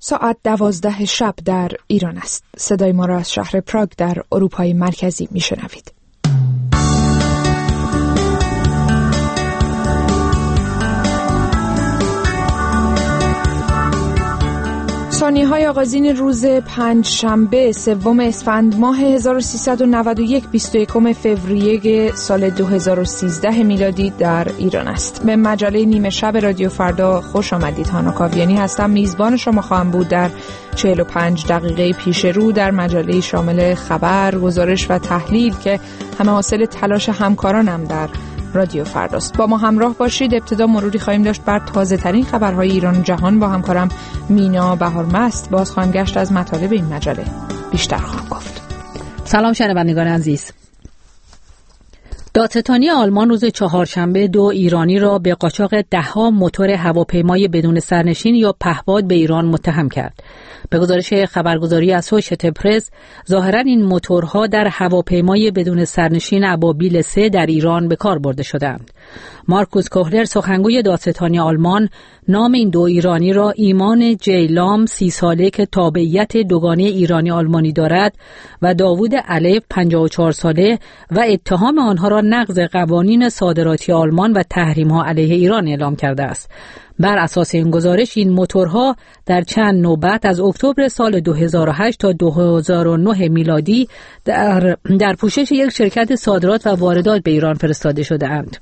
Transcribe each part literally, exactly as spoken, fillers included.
ساعت دوازده شب در ایران است. صدای ما را از شهر پراگ در اروپای مرکزی میشنوید. ثانیه‌های آغازین روز پنج شنبه سوم اسفند ماه هزار و سیصد و نود و یک بیست و یکم فوریه سال دو هزار و سیزده میلادی در ایران است. به مجله نیمه شب رادیو فردا خوش آمدید. هانا کاویانی هستم. میزبان شما خواهم بود در چهل و پنج دقیقه پیش رو در مجله شامل خبر، گزارش و تحلیل که همه حاصل تلاش همکارانم در رادیو فرداست. با ما همراه باشید. ابتدا مروری خواهیم داشت بر تازه ترین خبرهای ایران و جهان با همکارم مینا بهارمست. باز خواهیم گشت از مطالب این مجله بیشتر خواهم گفت. سلام شنوندگان عزیز. دادستانی آلمان روز چهارشنبه دو ایرانی را به قاچاق ده‌ها موتور هواپیمای بدون سرنشین یا پهپاد به ایران متهم کرد. به گزارش خبرگزاری اسوشییتد پرس، ظاهراً این موتورها در هواپیمای بدون سرنشین ابابیل سه در ایران به کار برده شدند. مارکوس کوهلر، سخنگوی دادستانی آلمان، نام این دو ایرانی را ایمان جیلام سی ساله که تابعیت دوگانه ایرانی آلمانی دارد و داوود الف پنجاه و چهار ساله و اتهام آنها را نقض قوانین صادراتی آلمان و تحریم‌ها علیه ایران اعلام کرده است. بر اساس این گزارش این موتورها در چند نوبت از اکتبر سال دو هزار و هشت تا دو هزار و نه میلادی در, در پوشش یک شرکت صادرات و واردات به ایران فرستاده شده اند.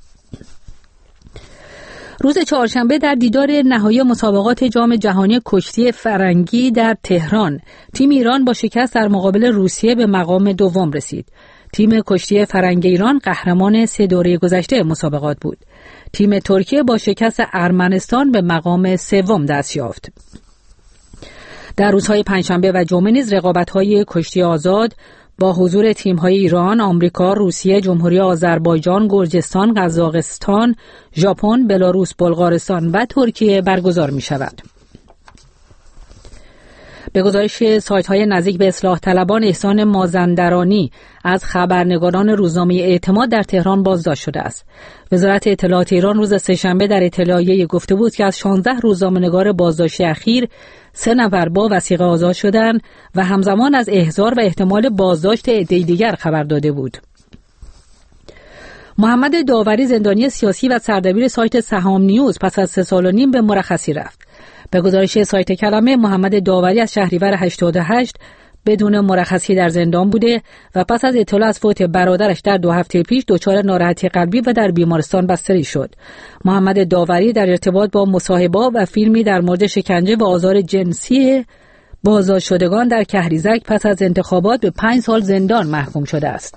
روز چهارشنبه در دیدار نهایی مسابقات جام جهانی کشتی فرنگی در تهران، تیم ایران با شکست در مقابل روسیه به مقام دوم رسید. تیم کشتی فرنگی ایران قهرمان سه دوره گذشته مسابقات بود. تیم ترکیه با شکست ارمنستان به مقام سوم دست یافت. در روزهای پنجشنبه و جمعه نیز رقابت‌های کشتی آزاد با حضور تیم‌های ایران، آمریکا، روسیه، جمهوری آذربایجان، گرجستان، قزاقستان، ژاپن، بلاروس، بلغارستان و ترکیه برگزار می‌شود. به گزارش سایت‌های نزدیک به اصلاح طلبان، احسان مازندرانی از خبرنگاران روزنامه اعتماد در تهران بازداشت شده است. وزارت اطلاعات ایران روز سه‌شنبه در اطلاعیه‌ای گفته بود که از شانزده روزنامه‌نگار بازداشتی اخیر سه نفر با وثیقه آزاد شدند و همزمان از احضار و احتمال بازداشت عده‌ای دیگر خبر داده بود. محمد داوری، زندانی سیاسی و سردبیر سایت سهام نیوز، پس از سه سال و نیم به مرخصی رفت. به گزارش سایت کلمه، محمد داوری از شهریور هشتاد و هشت بدون مرخصی در زندان بوده و پس از اطلاع از فوت برادرش در دو هفته پیش دچار ناراحتی قلبی و در بیمارستان بستری شد. محمد داوری در ارتباط با مصاحبه و فیلمی در مورد شکنجه و آزار جنسی بازداشت شدگان در کهریزک پس از انتخابات به پنج سال زندان محکوم شده است.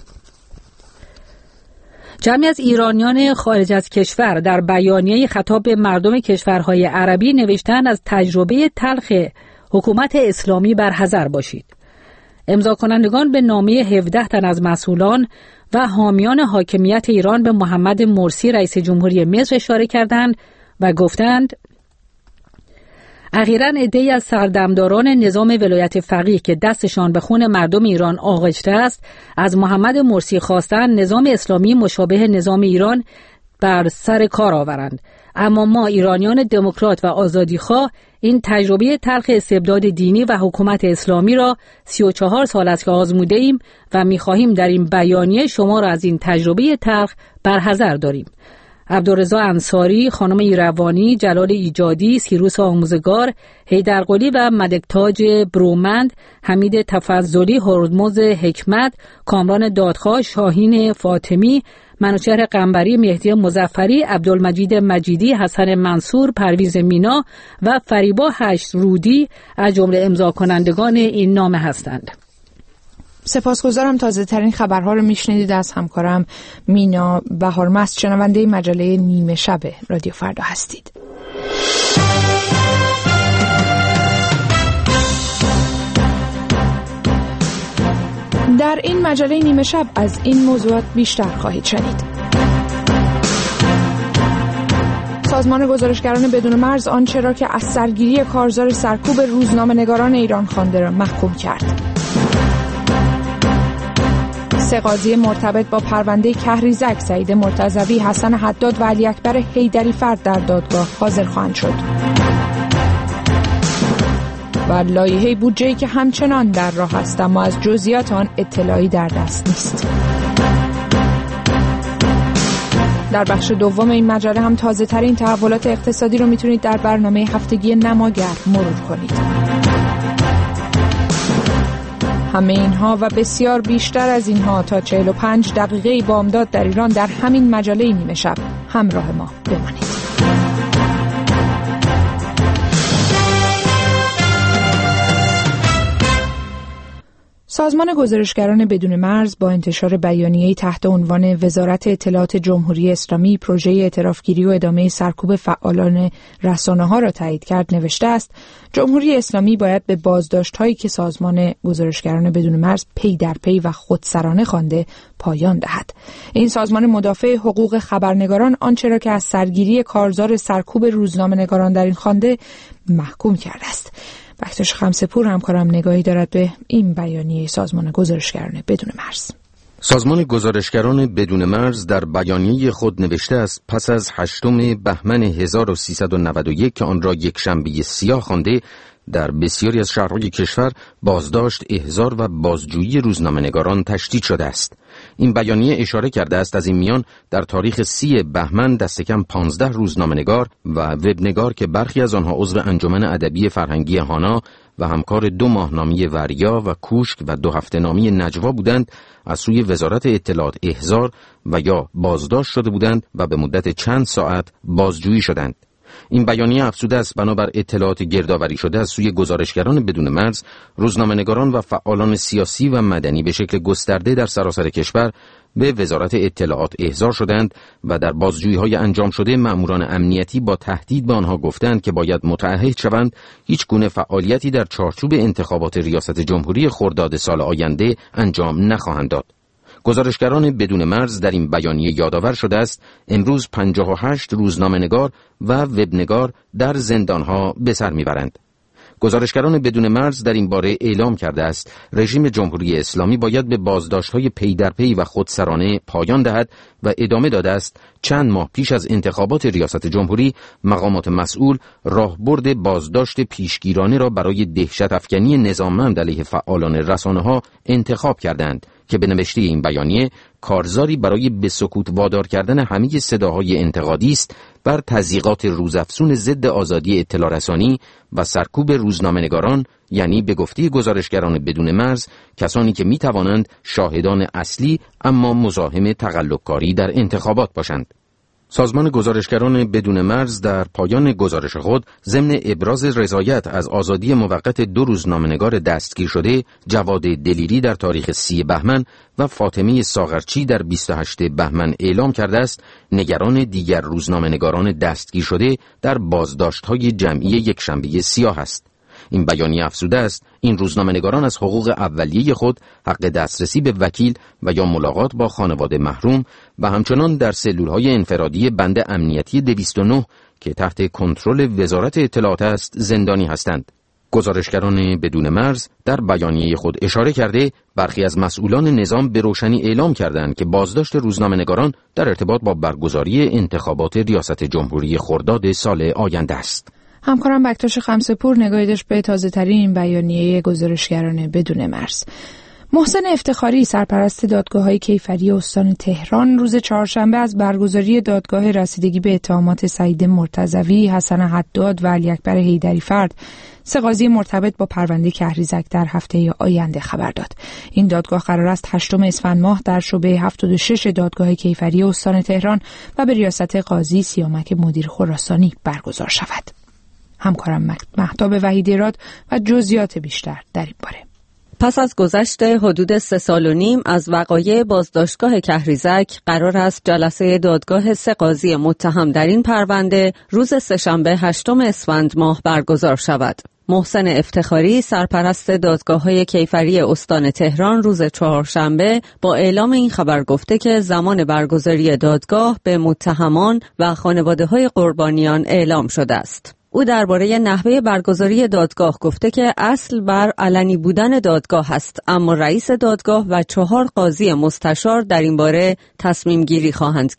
جمعی از ایرانیان خارج از کشور در بیانیه خطاب به مردم کشورهای عربی نوشتن از تجربه تلخ حکومت اسلامی برحذر باشید. امضا کنندگان به نامه هفده تن از مسئولان و حامیان حاکمیت ایران به محمد مرسی رئیس جمهوری مصر اشاره کردند و گفتند اخیراً عده‌ای از سردمداران نظام ولایت فقیه که دستشان به خون مردم ایران آغشته است از محمد مرسی خواستند نظام اسلامی مشابه نظام ایران بر سر کار آورند. اما ما ایرانیان دموکرات و آزادیخواه این تجربه تلخ استبداد دینی و حکومت اسلامی را سی و چهار سال است که آزموده ایم و می‌خواهیم در این بیانیه شما را از این تجربه تلخ برحذر داریم. عبدالرضا انصاری، خانم ایروانی، جلال ایجادی، سیروس آموزگار، حیدرقلی و ملکتاج برومند، حمید تفضلی، هرمز حکمت، کامران دادخواه، شاهین فاطمی، منوچهر قنبری، مهدی مظفری، عبدالمجید مجیدی، حسن منصور، پرویز مینا و فریبا هشت رودی از جمله امضا کنندگان این نامه هستند. سپاسگزارم. تازه ترین خبرها رو میشنیدید از همکارم مینا بهارمست. شنونده مجله نیمه شب رادیو فردا هستید. در این مجله نیمه شب از این موضوعات بیشتر خواهید شنید. سازمان گزارشگران بدون مرز آنچه را که از سرگیری کارزار سرکوب روزنامه‌نگاران ایران خوانده را محکوم کرد. سه قاضی مرتبط با پرونده کهریزک، سعید مرتضوی، حسن حداد و علی اکبر حیدری فرد در دادگاه حاضر خواهند شد. و لایحه بودجه‌ای که همچنان در راه است اما از جزئیات آن اطلاعی در دست نیست. در بخش دوم این مجله هم تازه ترین تحولات اقتصادی رو میتونید در برنامه هفتگی نماگر مرور کنید. همه اینها و بسیار بیشتر از اینها تا چهل و پنج دقیقه بامداد در ایران در همین مجله نیمه شب همراه ما بمانید. سازمان گزارشگران بدون مرز با انتشار بیانیه‌ای تحت عنوان وزارت اطلاعات جمهوری اسلامی پروژه اعترافگیری و ادامه سرکوب فعالان رسانه‌ها را تایید کرد نوشته است: جمهوری اسلامی باید به بازداشت‌هایی که سازمان گزارشگران بدون مرز پی در پی و خودسرانه خوانده پایان دهد. این سازمان مدافع حقوق خبرنگاران آنچه را که از سرگیری کارزار سرکوب روزنامه‌نگاران در این خوانده محکوم کرده است. بکتاش خمسه‌پور همکارم نگاهی دارد به این بیانیه سازمان گزارشگران بدون مرز. سازمان گزارشگران بدون مرز در بیانیه خود نوشته است پس از هشتم بهمن هزار و سیصد و نود و یک که آن را یک شنبه سیاه خوانده، در بسیاری از شهرهای کشور بازداشت، احضار و بازجویی روزنامه‌نگاران تشدید شده است. این بیانیه اشاره کرده است از این میان در تاریخ سی بهمن دست کم پانزده روزنامه‌نگار و وبنگار که برخی از آنها عضو انجمن ادبی فرهنگی هانا و همکار دو ماهنامه وریا و کوشک و دو هفته‌نامه نجوا بودند از سوی وزارت اطلاعات احضار و یا بازداشت شده بودند و به مدت چند ساعت بازجویی شدند. این بیانیه افزوده است بنابر اطلاعات گردآوری شده از سوی گزارشگران بدون مرز، روزنامه‌نگاران و فعالان سیاسی و مدنی به شکل گسترده در سراسر کشور به وزارت اطلاعات احضار شدند و در بازجویی‌های انجام شده مأموران امنیتی با تهدید به آنها گفتند که باید متعهد شوند هیچ گونه فعالیتی در چارچوب انتخابات ریاست جمهوری خرداد سال آینده انجام نخواهند داد. گزارشگران بدون مرز در این بیانیه یادآور شده است امروز پنجاه و هشت روزنامه‌نگار و وبنگار در زندانها به سر میبرند. گزارشگران بدون مرز در این باره اعلام کرده است رژیم جمهوری اسلامی باید به بازداشت‌های پی در پی و خودسرانه پایان دهد و ادامه داده است چند ماه پیش از انتخابات ریاست جمهوری مقامات مسئول راهبرد بازداشت پیشگیرانه را برای دهشت افکنی نظاممند علیه فعالان رسانه‌ها انتخاب کردند که به نوشته این بیانیه کارزاری برای به سکوت وادار کردن همه صداهای انتقادی است بر تضییقات روزافزون ضد آزادی اطلاع رسانی و سرکوب روزنامه‌نگاران، یعنی به گفته گزارشگران بدون مرز کسانی که می توانند شاهدان اصلی اما مزاحم تقلب‌کاری در انتخابات باشند. سازمان گزارشگران بدون مرز در پایان گزارش خود ضمن ابراز رضایت از آزادی موقت دو روزنامه‌نگار دستگیر شده، جواد دلیری در تاریخ سی بهمن و فاطمه ساغرچی در بیست و هشتم بهمن اعلام کرده است نگران دیگر روزنامه‌نگاران دستگیر شده در بازداشت‌های جمعی یک شنبه سیاه است. این بیانیه افزوده است این روزنامه‌نگاران از حقوق اولیه خود حق دسترسی به وکیل و یا ملاقات با خانواده محروم و همچنان در سلول‌های انفرادی بند امنیتی دویست و نه که تحت کنترل وزارت اطلاعات است زندانی هستند. گزارشگران بدون مرز در بیانیه خود اشاره کرده برخی از مسئولان نظام به روشنی اعلام کردند که بازداشت روزنامه‌نگاران در ارتباط با برگزاری انتخابات ریاست جمهوری خرداد سال آینده است. همکارم بکتاش خمسه‌پور نگاهی داشت به تازه ترین بیانیه گزارشگران بدون مرز. محسن افتخاری سرپرست دادگاه‌های کیفری استان تهران روز چهارشنبه از برگزاری دادگاه رسیدگی به اتهامات سعید مرتضوی، حسن حداد و علی اکبر حیدری فرد، سه قاضی مرتبط با پرونده کهریزک در هفته آینده خبر داد. این دادگاه قرار است هشتم اسفند ماه در شعبه هفتاد و شش دادگاه کیفری استان تهران و به ریاست قاضی سیامک مدیر خراسانی برگزار شود. همکارم مهتاب وحیدی‌راد و جزئیات بیشتر در این باره. پس از گذشت حدود سه سال و نیم از وقایع بازداشتگاه کهریزک قرار است جلسه دادگاه سه قاضی متهم در این پرونده روز سه‌شنبه هشتم اسفند ماه برگزار شود. محسن افتخاری سرپرست دادگاه‌های کیفری استان تهران روز چهارشنبه با اعلام این خبر گفته که زمان برگزاری دادگاه به متهمان و خانواده‌های قربانیان اعلام شده است. او درباره نحوه برگزاری دادگاه گفته که اصل بر علنی بودن دادگاه است، اما رئیس دادگاه و چهار قاضی مستشار در این باره تصمیم گیری خواهند کرد.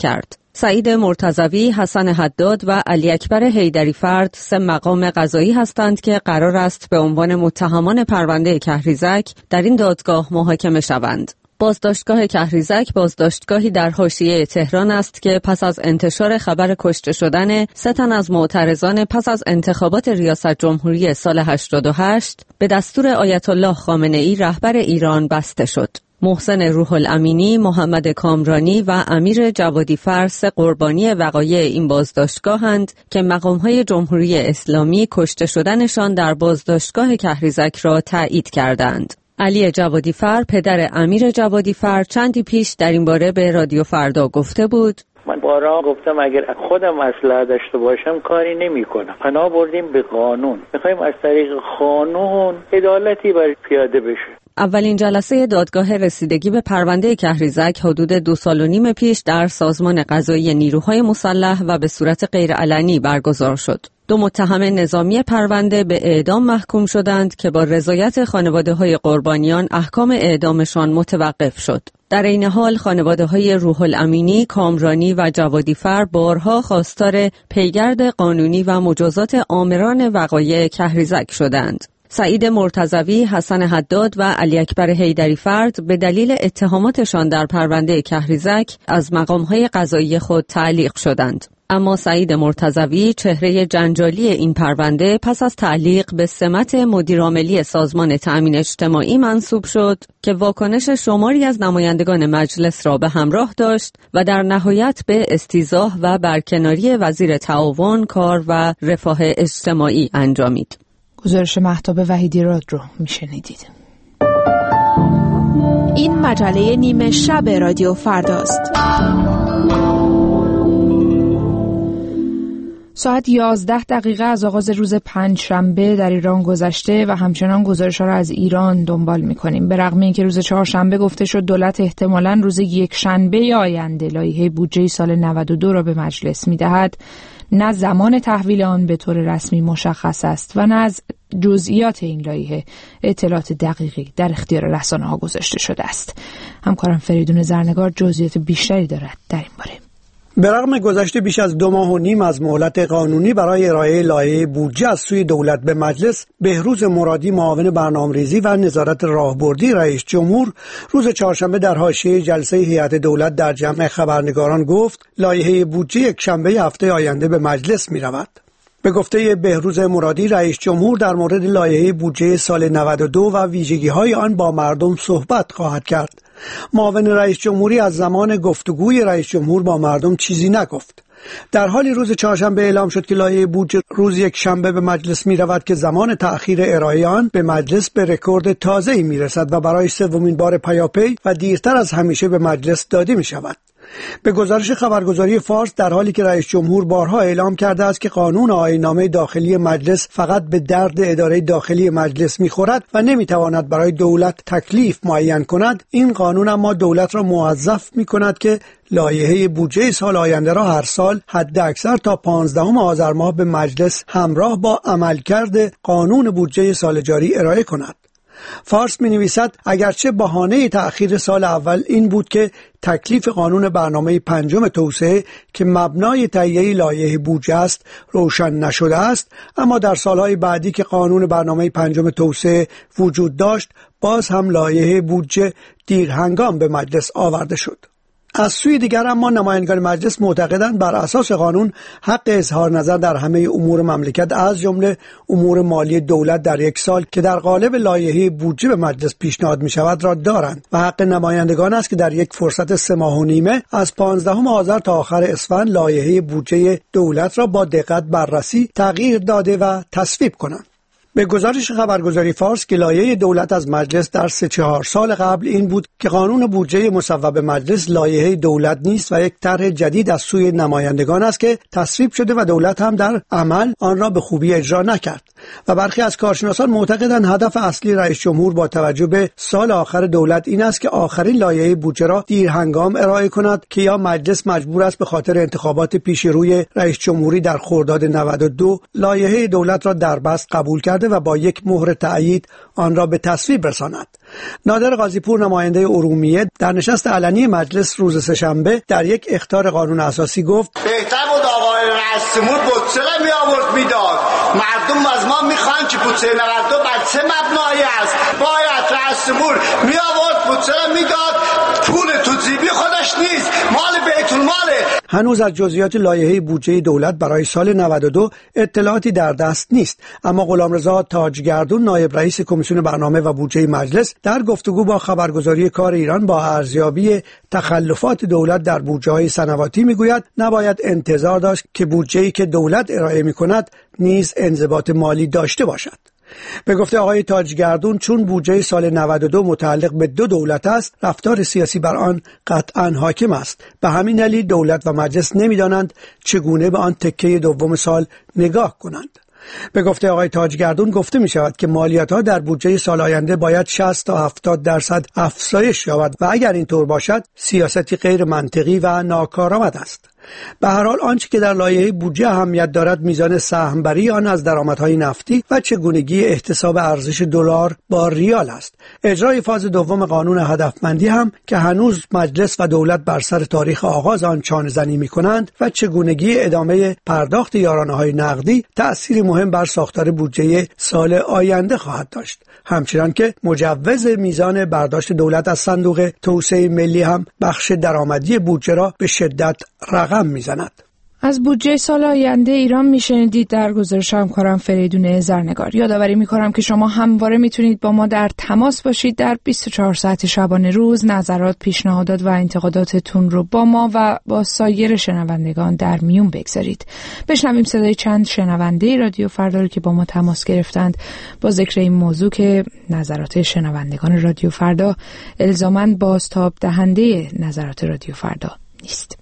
سعید مرتضوی، حسن حداد و علی اکبر حیدری فرد سه مقام قضایی هستند که قرار است به عنوان متهمان پرونده کهریزک در این دادگاه محاکمه شوند. بازداشتگاه کهریزک بازداشتگاهی در حاشیه تهران است که پس از انتشار خبر کشته شدن سه تن از معترضان پس از انتخابات ریاست جمهوری سال هشتاد و هشت به دستور آیت الله خامنه ای رهبر ایران بسته شد. محسن روح الامینی، محمد کامرانی و امیر جوادی فر سه قربانی وقایع این بازداشتگاهند که مقام‌های جمهوری اسلامی کشته شدنشان در بازداشتگاه کهریزک را تایید کردند. علی جوادی فر، پدر امیر جوادی فر، چندی پیش در این باره به رادیو فردا گفته بود: من بارها گفتم اگر خودم اصلاح داشته باشم کاری نمی کنم. پناه بردیم به قانون. میخوایم از طریق قانون عدالتی بر پیاده بشه. اولین جلسه دادگاه رسیدگی به پرونده کهریزک حدود دو سال و نیم پیش در سازمان قضایی نیروهای مسلح و به صورت غیرعلنی برگزار شد. دو متهم نظامی پرونده به اعدام محکوم شدند که با رضایت خانواده‌های قربانیان احکام اعدامشان متوقف شد. در این حال خانواده‌های روح الامینی، کامرانی و جوادی فر بارها خواستار پیگرد قانونی و مجازات آمران وقایع کهریزک شدند. سعید مرتضوی، حسن حداد و علی اکبر حیدری فرد به دلیل اتهاماتشان در پرونده کهریزک از مقام‌های قضایی خود تعلیق شدند. اما سعید مرتضوی، چهره جنجالی این پرونده، پس از تعلیق به سمت مدیرعاملی سازمان تأمین اجتماعی منصوب شد که واکنش شماری از نمایندگان مجلس را به همراه داشت و در نهایت به استیضاح و برکناری وزیر تعاون، کار و رفاه اجتماعی انجامید. گزارش مهتاب وحیدی‌راد رو میشنیدید. این مجله نیمه شب رادیو فرداست. ساعت یازده دقیقه از آغاز روز پنجشنبه در ایران گذشته و همچنان گزارش‌ها را از ایران دنبال می‌کنیم. به رغم اینکه روز چهارشنبه گفته شد دولت احتمالاً روز یکشنبه آینده لایحه بودجه سال نود و دو را به مجلس می‌دهد، نه زمان تحویل آن به طور رسمی مشخص است و نه از جزئیات این لایحه اطلاعات دقیقی در اختیار رسانه‌ها گذاشته شده است. همکارم فریدون زرنگار جزئیات بیشتری دارد در این باره. به رغم گذشت بیش از دو ماه و نیم از مهلت قانونی برای ارائه لایحه بودجه از سوی دولت به مجلس، بهروز مرادی، معاون برنامه‌ریزی و نظارت راهبردی رئیس جمهور، روز چهارشنبه در حاشیه جلسه هیئت دولت در جمع خبرنگاران گفت لایحه بودجه یک شنبه هفته آینده به مجلس می‌رود. به گفته بهروز مرادی، رئیس جمهور در مورد لایحه بودجه سال نود و دو و ویژگی‌های آن با مردم صحبت خواهد کرد. معاون رئیس جمهوری از زمان گفتگوی رئیس جمهور با مردم چیزی نگفت. در حالی روز چهارشنبه اعلام شد که لایحه بودجه روز یک شنبه به مجلس می رود که زمان تأخیر ارائه آن به مجلس به رکورد تازه‌ای می رسد و برای سومین بار پیاپی و دیرتر از همیشه به مجلس داده می شود. به گزارش خبرگزاری فارس، در حالی که رئیس جمهور بارها اعلام کرده است که قانون آیین‌نامه داخلی مجلس فقط به درد اداره داخلی مجلس می‌خورد و نمی‌تواند برای دولت تکلیف معین کند، این قانون اما دولت را موظف می‌کند که لایحه بودجه سال آینده را هر سال حد اکثر تا پانزدهم آذر ماه به مجلس همراه با عملکرد قانون بودجه سال جاری ارائه کند. فارس می نویسد اگرچه بهانه تأخیر سال اول این بود که تکلیف قانون برنامه پنجم توسعه که مبنای تهیه لایحه بودجه است روشن نشده است، اما در سالهای بعدی که قانون برنامه پنجم توسعه وجود داشت باز هم لایحه بودجه دیر هنگام به مجلس آورده شد. از سوی دیگر اما نمایندگان مجلس معتقدند بر اساس قانون حق اظهار نظر در همه امور مملکت از جمله امور مالی دولت در یک سال که در قالب لایحه بودجه به مجلس پیشنهاد می شود را دارند و حق نمایندگان است که در یک فرصت سه ماه و نیمه از پانزدهم آذر تا آخر اسفند لایحه بودجه دولت را با دقت بررسی، تغییر داده و تصویب کنند. به گزارش خبرگزاری فارس که لایحه دولت از مجلس در سه چهار سال قبل این بود که قانون بودجه مصوب مجلس لایحه دولت نیست و یک طرح جدید از سوی نمایندگان است که تصویب شده و دولت هم در عمل آن را به خوبی اجرا نکرد. و برخی از کارشناسان معتقدند هدف اصلی رئیس جمهور با توجه به سال آخر دولت این است که آخرین لایحه بودجه را دیر هنگام ارائه کند که یا مجلس مجبور است به خاطر انتخابات پیش روی رئیس جمهوری در خرداد نود و دو لایحه دولت را در بست قبول کرده و با یک مهر تأیید آن را به تصویب رساند. نادر قاضی‌پور نماینده ارومیه در نشست علنی مجلس روز سه‌شنبه در یک اخطار قانون اساسی گفت بهتر بود آقای رئیس جمهور بودجه را می آورد میداد. مردم از ما میخوان که بودجه نود و دو بر چه مبنایی است؟ باید رئیس جمهور می آورد بودجه را میداد. پول تو جیبی خودش نیست، مال بیت الماله. هنوز از جزئیات لایحه بودجه دولت برای سال نود و دو اطلاعاتی در دست نیست، اما غلامرضا تاجگردون نایب رئیس کمیسیون برنامه و بودجه مجلس در گفتگو با خبرگزاری کار ایران با ارزیابی تخلفات دولت در بودجه‌های سنواتی میگوید نباید انتظار داشت که بودجه‌ای که دولت ارائه می‌کند نیز انضباط مالی داشته باشد. به گفته آقای تاجگردون چون بودجه سال نود و دو متعلق به دو دولت است، رفتار سیاسی بر آن قطعاً حاکم است. به همین دلیل دولت و مجلس نمی‌دانند چگونه به آن تکه دوم سال نگاه کنند. به گفته آقای تاجگردون گفته می شود که مالیات‌ها در بودجه سال آینده باید شصت تا هفتاد درصد افزایش یابد و اگر اینطور باشد سیاستی غیر منطقی و ناکارآمد است. به هر حال آنچه که در لایحه بودجه اهمیت دارد میزان سهم‌بری آن از درآمدهای نفتی و چگونگی احتساب ارزش دلار با ریال است. اجرای فاز دوم قانون هدفمندی هم که هنوز مجلس و دولت بر سر تاریخ آغاز آن چانه‌زنی می‌کنند و چگونگی ادامه پرداخت یارانه‌های نقدی تأثیری مهم بر ساختار بودجه سال آینده خواهد داشت. همچنان که مجوز میزان برداشت دولت از صندوق توسعه ملی هم بخش درآمدی بودجه را به شدت رقم میزند. از بودجه سال آینده ایران میشنیدید در گزارش همکارم فریدون زرنگار. یادآوری میکنم که شما همواره میتونید با ما در تماس باشید. در بیست و چهار ساعت شبانه روز نظرات، پیشنهادات و انتقاداتتون رو با ما و با سایر شنوندگان در میون بگذارید. بشنویم صدای چند شنونده رادیو فردا رو که با ما تماس گرفتند با ذکر این موضوع که نظرات شنوندگان رادیو فردا الزاماً بازتاب دهنده نظرات رادیو فردا نیست.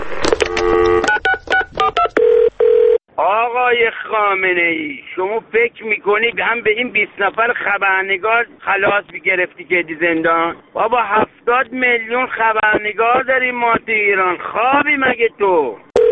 آقای خامنه‌ای، شما فکر میکنید هم به این بیست نفر خبرنگار خلاص گرفتی که دی زندان؟ بابا هفتاد میلیون خبرنگار داریم ما تو ایران، خوابی مگه تو؟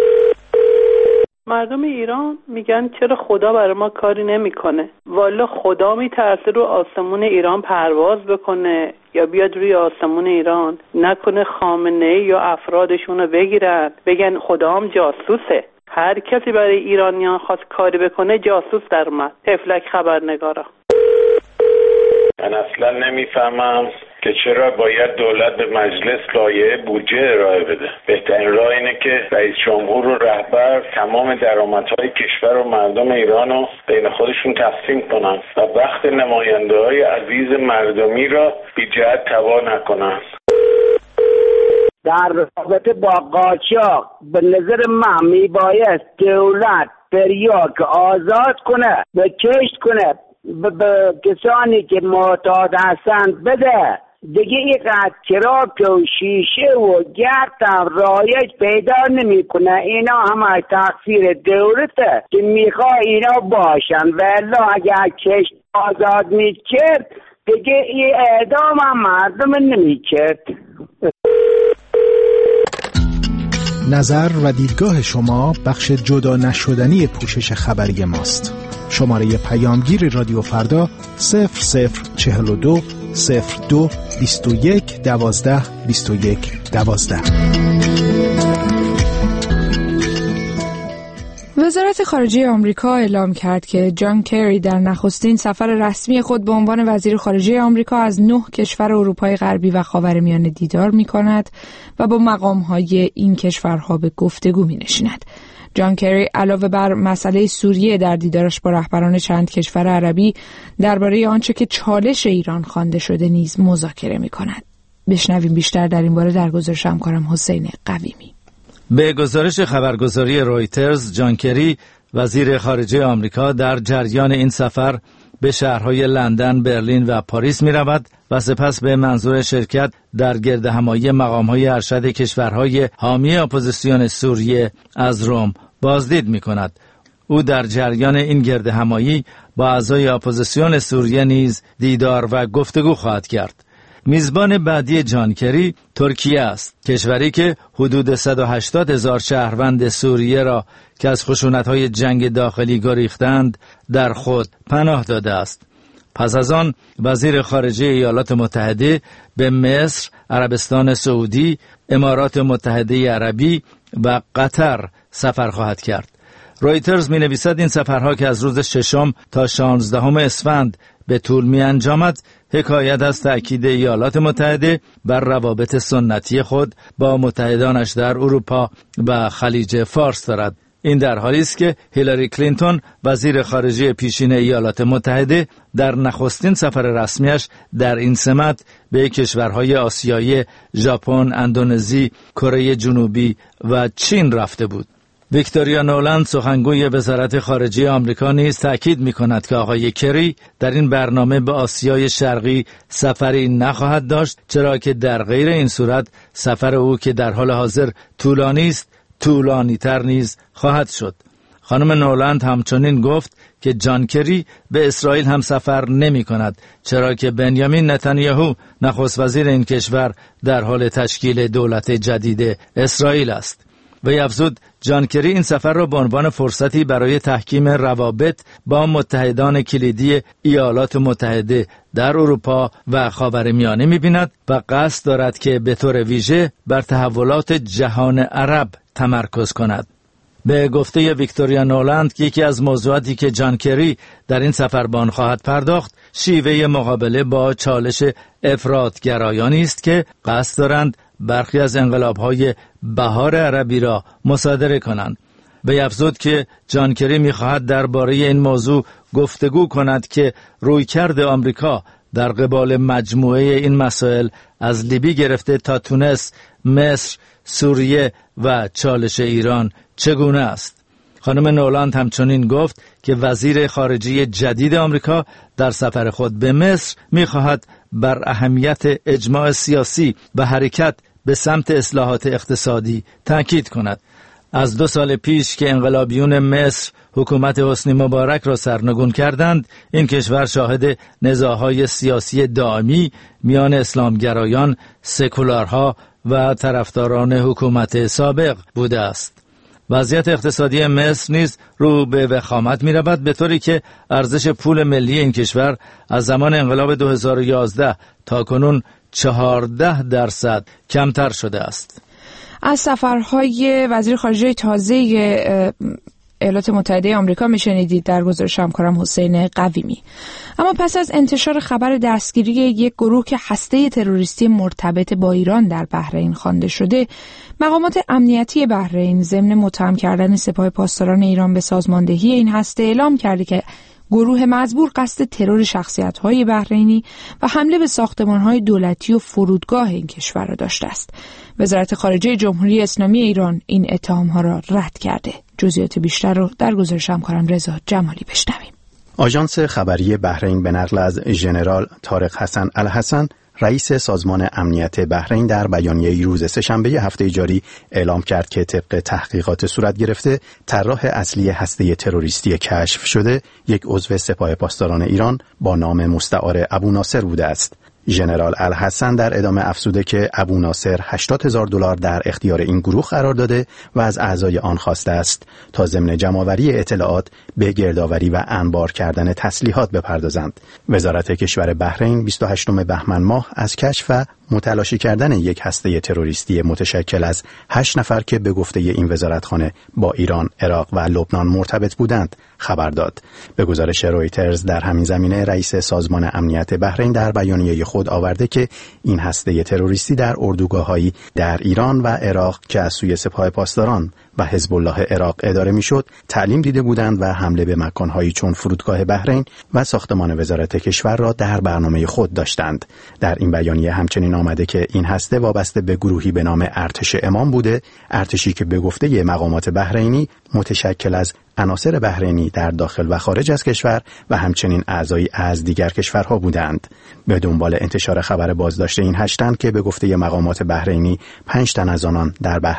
مردم ایران میگن چرا خدا برای ما کاری نمیکنه؟ والا خدا میترسه رو آسمون ایران پرواز بکنه یا بیاد روی آسمون ایران، نکنه خامنه‌ای یا افرادشون رو بگیرن بگن خدا هم جاسوسه. هر کسی برای ایرانیان خواست کاری بکنه جاسوس در اومد. تفلک خبرنگارا. من اصلا نمیفهمم که چرا باید دولت به مجلس لایحه بودجه ارائه بده. بهترین راه اینه که رئیس جمهور و رهبر تمام درآمدهای کشور و مردم ایران رو بین خودشون تقسیم کنن و وقت نماینده‌های عزیز مردمی را بی جهت تباه نکنن. در رابطه با قاچاق به نظر من میباید دولت تریاک آزاد کنه، به کشت کنه، به کسانی که معتاد هستند بده. دیگه اینقدر تراک و شیشه و گرد هم رایج پیدا نمیکنه. اینا همه تقصیر دولته که میخواه اینا باشن و الا اگر کشت آزاد میکرد دیگه این اعدام هم مردم نمیکرد. نظر و دیدگاه شما بخش جدا نشدنی پوشش خبری ماست. شماره پیامگیر رادیو فردا صفر صفر چهل و دو صفر دو بیست و یک دوازده بیست و یک دوازده. وزارت خارجه آمریکا اعلام کرد که جان کری در نخستین سفر رسمی خود به عنوان وزیر خارجه آمریکا از نه کشور اروپای غربی و خاورمیانه دیدار می‌کند و با مقام‌های این کشورها به گفتگو می‌نشیند. جان کری علاوه بر مسئله سوریه در دیدارش با رهبران چند کشور عربی درباره آنچه که چالش ایران خوانده شده نیز مذاکره می‌کند. بشنویم بیشتر در این باره در گزارش همکارم حسین قویمی. به گزارش خبرگزاری رویترز، جان کری وزیر خارجه آمریکا در جریان این سفر به شهرهای لندن، برلین و پاریس می رود و سپس به منظور شرکت در گردهمایی مقام‌های ارشد کشورهای حامی اپوزیسیون سوریه از روم بازدید می کند. او در جریان این گرد همایی با اعضای اپوزیسیون سوریه نیز دیدار و گفتگو خواهد کرد. میزبان بعدی جان کری ترکیه است، کشوری که حدود صد و هشتاد هزار شهروند سوریه را که از خشونت‌های جنگ داخلی گریختند در خود پناه داده است. پس از آن وزیر خارجه ایالات متحده به مصر، عربستان سعودی، امارات متحده عربی و قطر سفر خواهد کرد. رویترز می نویسد این سفرها که از روز ششم تا شانزدهم اسفند به طول می انجامد حکایت از تأکید ایالات متحده بر روابط سنتی خود با متحدانش در اروپا و خلیج فارس دارد. این در حالی است که هیلاری کلینتون وزیر خارجه پیشین ایالات متحده در نخستین سفر رسمیش در این سمت به کشورهای آسیایی ژاپن، اندونزی، کره جنوبی و چین رفته بود. ویکتوریا نولند سخنگوی وزارت خارجه آمریکا نیز تأکید می‌کند که آقای کری در این برنامه به آسیای شرقی سفری نخواهد داشت، چرا که در غیر این صورت سفر او که در حال حاضر طولانی است طولانی تر نیز خواهد شد. خانم نولند همچنین گفت که جان کری به اسرائیل هم سفر نمی کند، چرا که بنیامین نتانیاهو نخست وزیر این کشور در حال تشکیل دولت جدید اسرائیل است. و افزود جان کری این سفر را به عنوان فرصتی برای تحکیم روابط با متحدان کلیدی ایالات متحده در اروپا و خاورمیانه می‌بیند و قصد دارد که به طور ویژه بر تحولات جهان عرب تمرکز کند. به گفته ویکتوریا نولند که یکی از موضوعاتی که جان کری در این سفر به آن خواهد پرداخت شیوه مقابله با چالش افراط‌گرایانی است که قصد دارند برخی از انقلاب‌های بهار عربی را مصادره کنند. به افزود که جان کری می‌خواهد درباره این موضوع گفتگو کند که رویکرد آمریکا در قبال مجموعه این مسائل از لیبی گرفته تا تونس، مصر، سوریه و چالش ایران چگونه است. خانم نولند همچنین گفت که وزیر خارجه جدید آمریکا در سفر خود به مصر می‌خواهد بر اهمیت اجماع سیاسی و حرکت به سمت اصلاحات اقتصادی تاکید کند. از دو سال پیش که انقلابیون مصر حکومت حسنی مبارک را سرنگون کردند، این کشور شاهد نزاع‌های سیاسی دائمی میان اسلامگرایان، سکولارها و طرفداران حکومت سابق بوده است. وضعیت اقتصادی مصر نیز رو به وخامت می رود، به طوری که ارزش پول ملی این کشور از زمان انقلاب دو هزار و یازده تا کنون چهارده درصد کمتر شده است. از سفرهای وزیر خارجه تازه ایالات متحده آمریکا میشنیدید در گزارش همکارم حسین قویمی. اما پس از انتشار خبر دستگیری یک گروه که هسته تروریستی مرتبط با ایران در بحرین خوانده شده، مقامات امنیتی بحرین ضمن متهم کردن سپاه پاسداران ایران به سازماندهی این هسته اعلام کرده که گروه مزبور قصد ترور شخصیت‌های بحرینی و حمله به ساختمان‌های دولتی و فرودگاه این کشور را داشته است. وزارت خارجه جمهوری اسلامی ایران این اتهام‌ها را رد کرده. جزئیات بیشتر رو در گزارش همکارم رضا جمالی بشنویم. آژانس خبری بحرین به نقل از ژنرال طارق حسن الحسن رئیس سازمان امنیت بحرین در بیانیه‌ای روز سه‌شنبه هفته جاری اعلام کرد که طبق تحقیقات صورت گرفته طراح اصلی هسته تروریستی کشف شده یک عضو سپاه پاسداران ایران با نام مستعار ابو ناصر بوده است. ژنرال الحسن در ادامه افزوده که ابو ناصر هشتاد هزار دلار در اختیار این گروه قرار داده و از اعضای آن خواسته است تا ضمن جمع‌آوری اطلاعات به گردآوری و انبار کردن تسلیحات بپردازند. وزارت کشور بحرین بیست و هشتم بهمن ماه از کشف و متلاشی کردن یک هسته تروریستی متشکل از هشت نفر که به گفته این وزارتخانه با ایران، عراق و لبنان مرتبط بودند خبر داد. به گزارش رویترز در همین زمینه رئیس سازمان امنیت بحرین در بیانیه خود آورده که این هسته تروریستی در اردوگاه‌هایی در ایران و عراق که از سوی سپاه پاسداران و حزب الله عراق اداره میشد تعلیم دیده بودند و حمله به مکان‌هایی چون فرودگاه بحرین و ساختمان وزارت کشور را در برنامه خود داشتند. در این بیانیه همچنین آمده که این هسته وابسته به گروهی به نام ارتش امام بوده، ارتشی که به گفته مقامات بحرینی متشکل از عناصر بحرینی در داخل و خارج از کشور و همچنین اعضایی از دیگر کشورها بودند. به دنبال انتشار خبر بازداشت این هشت تن که به گفته مقامات بحرینی پنج تن از آنان در بحرین و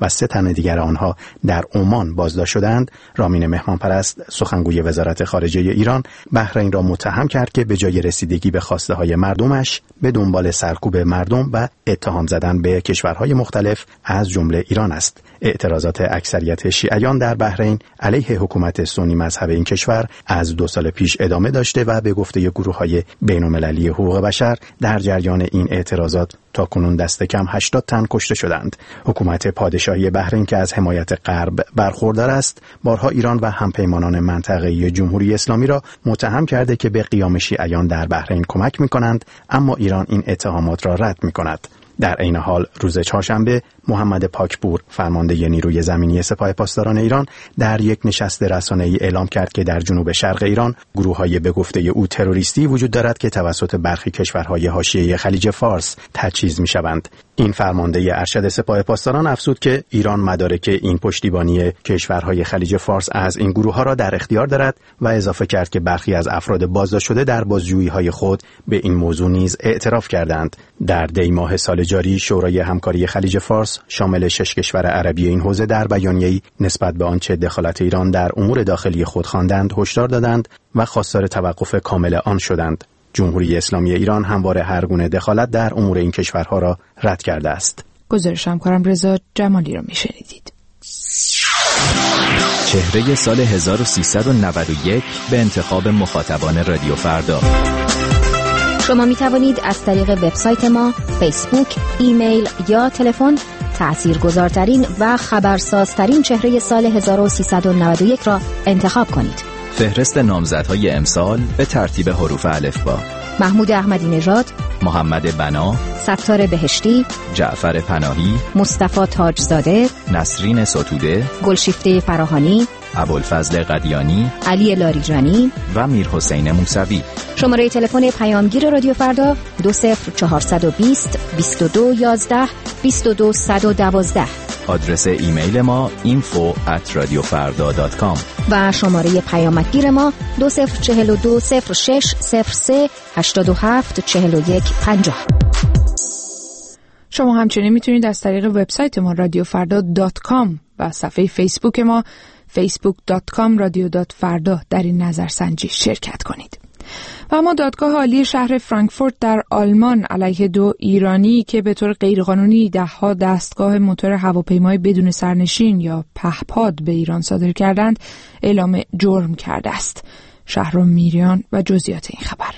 و سه تن دیگر آنها در عمان بازداشت شدند، رامین مهمانپرست سخنگوی وزارت خارجه ایران بحرین را متهم کرد که به جای رسیدگی به خواسته های مردمش به دنبال سرکوب مردم و اتهام زدن به کشورهای مختلف از جمله ایران است. اعتراضات اکثریت شیعیان در بحرین علیه حکومت سنی مذهب این کشور از دو سال پیش ادامه داشته و به گفته گروه‌های بین‌المللی حقوق بشر در جریان این اعتراضات تاکنون دست کم هشتاد تن کشته شدند. حکومت پادشاهی بحرین که از حمایت غرب برخوردار است، بارها ایران و همپیمانان منطقه‌ای جمهوری اسلامی را متهم کرده که به قیام شیعیان در بحرین کمک می‌کنند، اما ایران این اتهامات را رد می‌کند. در عین حال روز چهارشنبه محمد پاکپور فرمانده نیروی زمینی سپاه پاسداران ایران در یک نشست رسانه‌ای اعلام کرد که در جنوب شرق ایران گروه‌های به گفته او تروریستی وجود دارد که توسط برخی کشورهای حاشیه خلیج فارس تجهیز می‌شوند. این فرمانده ارشد سپاه پاسداران افزود که ایران مدارک این پشتیبانی کشورهای خلیج فارس از این گروه‌ها را در اختیار دارد و اضافه کرد که برخی از افراد بازداشت شده در بازجویی‌های خود به این موضوع نیز اعتراف کردند. در دی ماه سال جاری شورای همکاری خلیج فارس شامل شش کشور عربی این حوزه در بیانیه‌ای نسبت به آنچه دخالت ایران در امور داخلی خود خواندند هشدار دادند و خواستار توقف کامل آن شدند. جمهوری اسلامی ایران همواره هر گونه دخالت در امور این کشورها را رد کرده است. گزارش همکارم رضا جمالی را میشنیدید. چهره سال هزار و سیصد و نود و یک به انتخاب مخاطبان رادیو فردا. شما می توانید از طریق وبسایت ما، فیسبوک، ایمیل یا تلفن تأثیرگذارترین و خبرسازترین چهره سال هزار و سیصد و نود و یک را انتخاب کنید. فهرست نامزدهای امسال به ترتیب حروف الفبا: محمود احمدی نژاد، محمد بنا، ستار بهشتی، جعفر پناهی، مصطفی تاجزاده، نسرین ستوده، گلشیفته فراهانی، ابوالفضل قدیانی، علی لاریجانی و میر حسین موسوی. شماره تلفن پیامگیر رادیو فردا دو صفر چهارصد و بیست بیست و دو یازده بیست و دو صد و دوازده. آدرس ایمیل ما اینفو ات رادیو فردا دات کام و شماره پیامگیر ما دو صفر چهل و دو صفر شش صفر سه هشتاد و هفت چهل و یک پنجاه. شما همچنین میتونید از طریق وبسایت ما رادیو فردا دات کام و صفحه فیسبوک ما فیسبوک دات کام رادیو دات فردا در این نظرسنجی شرکت کنید. و اما دادگاه عالی شهر فرانکفورت در آلمان علیه دو ایرانی که به طور غیرقانونی دهها دستگاه موتور هواپیمای بدون سرنشین یا پهپاد به ایران صادر کردند اعلام جرم کرده است. شهرام میریان و جزئیات این خبر.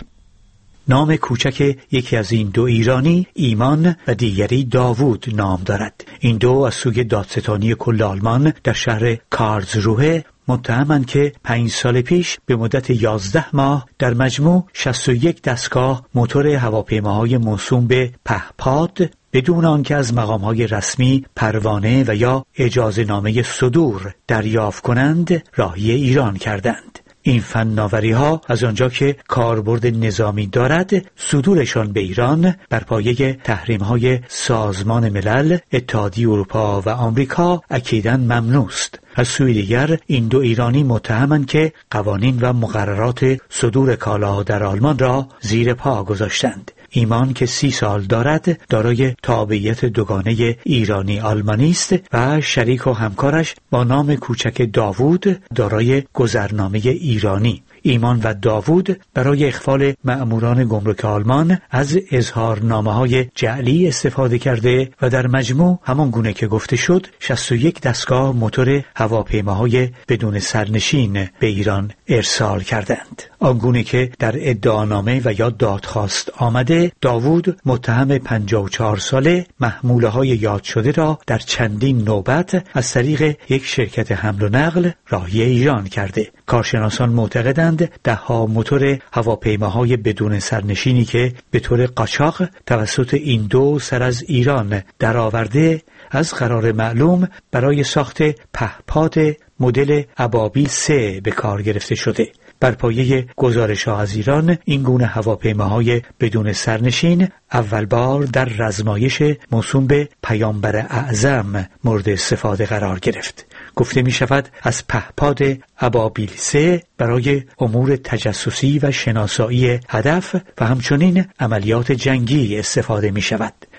نام کوچک یکی از این دو ایرانی ایمان و دیگری داوود نام دارد. این دو از سوی دادستانی کل آلمان در شهر کارلسروه متهمند که پنج سال پیش به مدت یازده ماه در مجموع شصت و یک دستگاه موتور هواپیماهای موسوم به پهپاد بدون آنکه از مقام‌های رسمی پروانه و یا اجازه نامه صدور دریافت کنند راهی ایران کردند. این فناوری‌ها از آنجا که کاربرد نظامی دارد صدورشان به ایران بر پایه تحریم‌های سازمان ملل، اتحادیه اروپا و آمریکا اکیداً ممنوع است. از سوی دیگر این دو ایرانی متهمند که قوانین و مقررات صدور کالاها در آلمان را زیر پا گذاشتند. ایمان که سی سال دارد دارای تابعیت دوگانه ایرانی آلمانی است و شریک و همکارش با نام کوچک داوود دارای گذرنامه ایرانی. ایمان و داوود برای اخفال مأموران گمرک آلمان از اظهارنامه‌های جعلی استفاده کرده و در مجموع همان گونه که گفته شد شصت و یک دستگاه موتور هواپیماهای بدون سرنشین به ایران ارسال کردند. آنگونه که در ادعانامه و یا دادخواست آمده، داوود متهم پنجاه و چهار ساله محموله‌های یاد شده را در چندین نوبت از طریق یک شرکت حمل و نقل راهی ایران کرده. کارشناسان معتقدند ده‌ها موتور هواپیماهای بدون سرنشینی که به طور قاچاق توسط این دو سر از ایران درآورده از قرار معلوم برای ساخت پهپاد مدل ابابیل سه به کار گرفته شده. بر پایه گزارش‌ها از ایران این گونه هواپیماهای بدون سرنشین اول بار در رزمایش موسوم به پیامبر اعظم مورد استفاده قرار گرفت. گفته می شود از پهپاد ابابیل سه برای امور تجسسی و شناسایی هدف و همچنین عملیات جنگی استفاده می شود.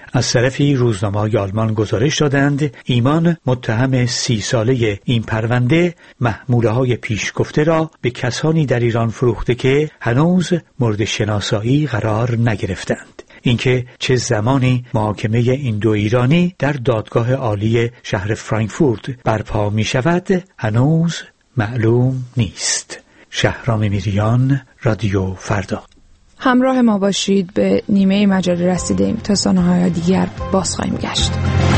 از طرفی روزنامه‌های آلمان گزارش دادند ایمان متهم سی ساله این پرونده محموله‌های پیشگفته را به کسانی در ایران فروخته که هنوز مورد شناسایی قرار نگرفتند. اینکه چه زمانی محاکمه این دو ایرانی در دادگاه عالی شهر فرانکفورت برپا می شود هنوز معلوم نیست. شهرام میریان، رادیو فردا. همراه ما باشید، به نیمه مجله رسیدیم. تا سانحه‌های دیگر باز خواهیم گشت.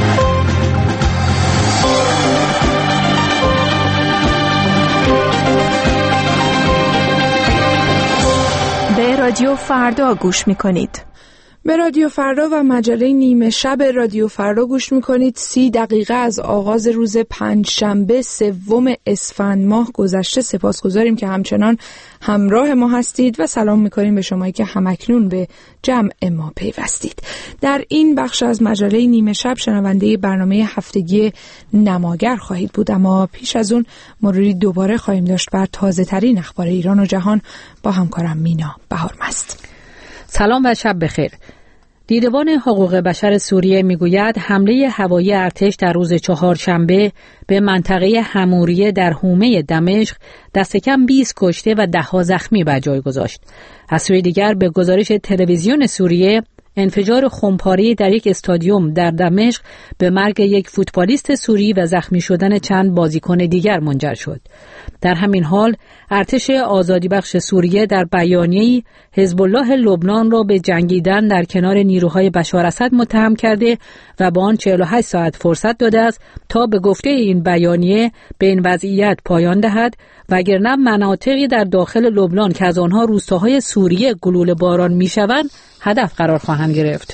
به رادیو فردا گوش می‌کنید. به رادیو فردا و مجله نیمه شب رادیو فردا گوش میکنید. سی دقیقه از آغاز روز پنجشنبه سوم اسفند ماه گذشته. سپاسگزاریم که همچنان همراه ما هستید و سلام میکنیم به شمایی که همکنون به جمع ما پیوستید. در این بخش از مجله نیمه شب شنونده برنامه هفتگی نماگر خواهید بود، اما پیش از اون مروری دوباره خواهیم داشت بر تازه ترین اخبار ایران و جهان با همکارم مینا بهارمست. سلام و شب بخیر. دیدبان حقوق بشر سوریه میگوید حمله هوایی ارتش در روز چهارشنبه به منطقه حموریه در حومه دمشق دست کم بیست کشته و ده ها زخمی بر جای گذاشت. از سوی دیگر به گزارش تلویزیون سوریه انفجار خمپاره‌ای در یک استادیوم در دمشق به مرگ یک فوتبالیست سوری و زخمی شدن چند بازیکن دیگر منجر شد. در همین حال ارتش آزادی بخش سوریه در بیانیه‌ای حزب الله لبنان را به جنگیدن در کنار نیروهای بشار اسد متهم کرده و با آن چهل و هشت ساعت فرصت داده است تا به گفته این بیانیه به این وضعیت پایان دهد، وگرنه مناطقی در داخل لبنان که از آنها روستاهای سوریه گلوله باران میشوند هدف قرار خواهند گرفت.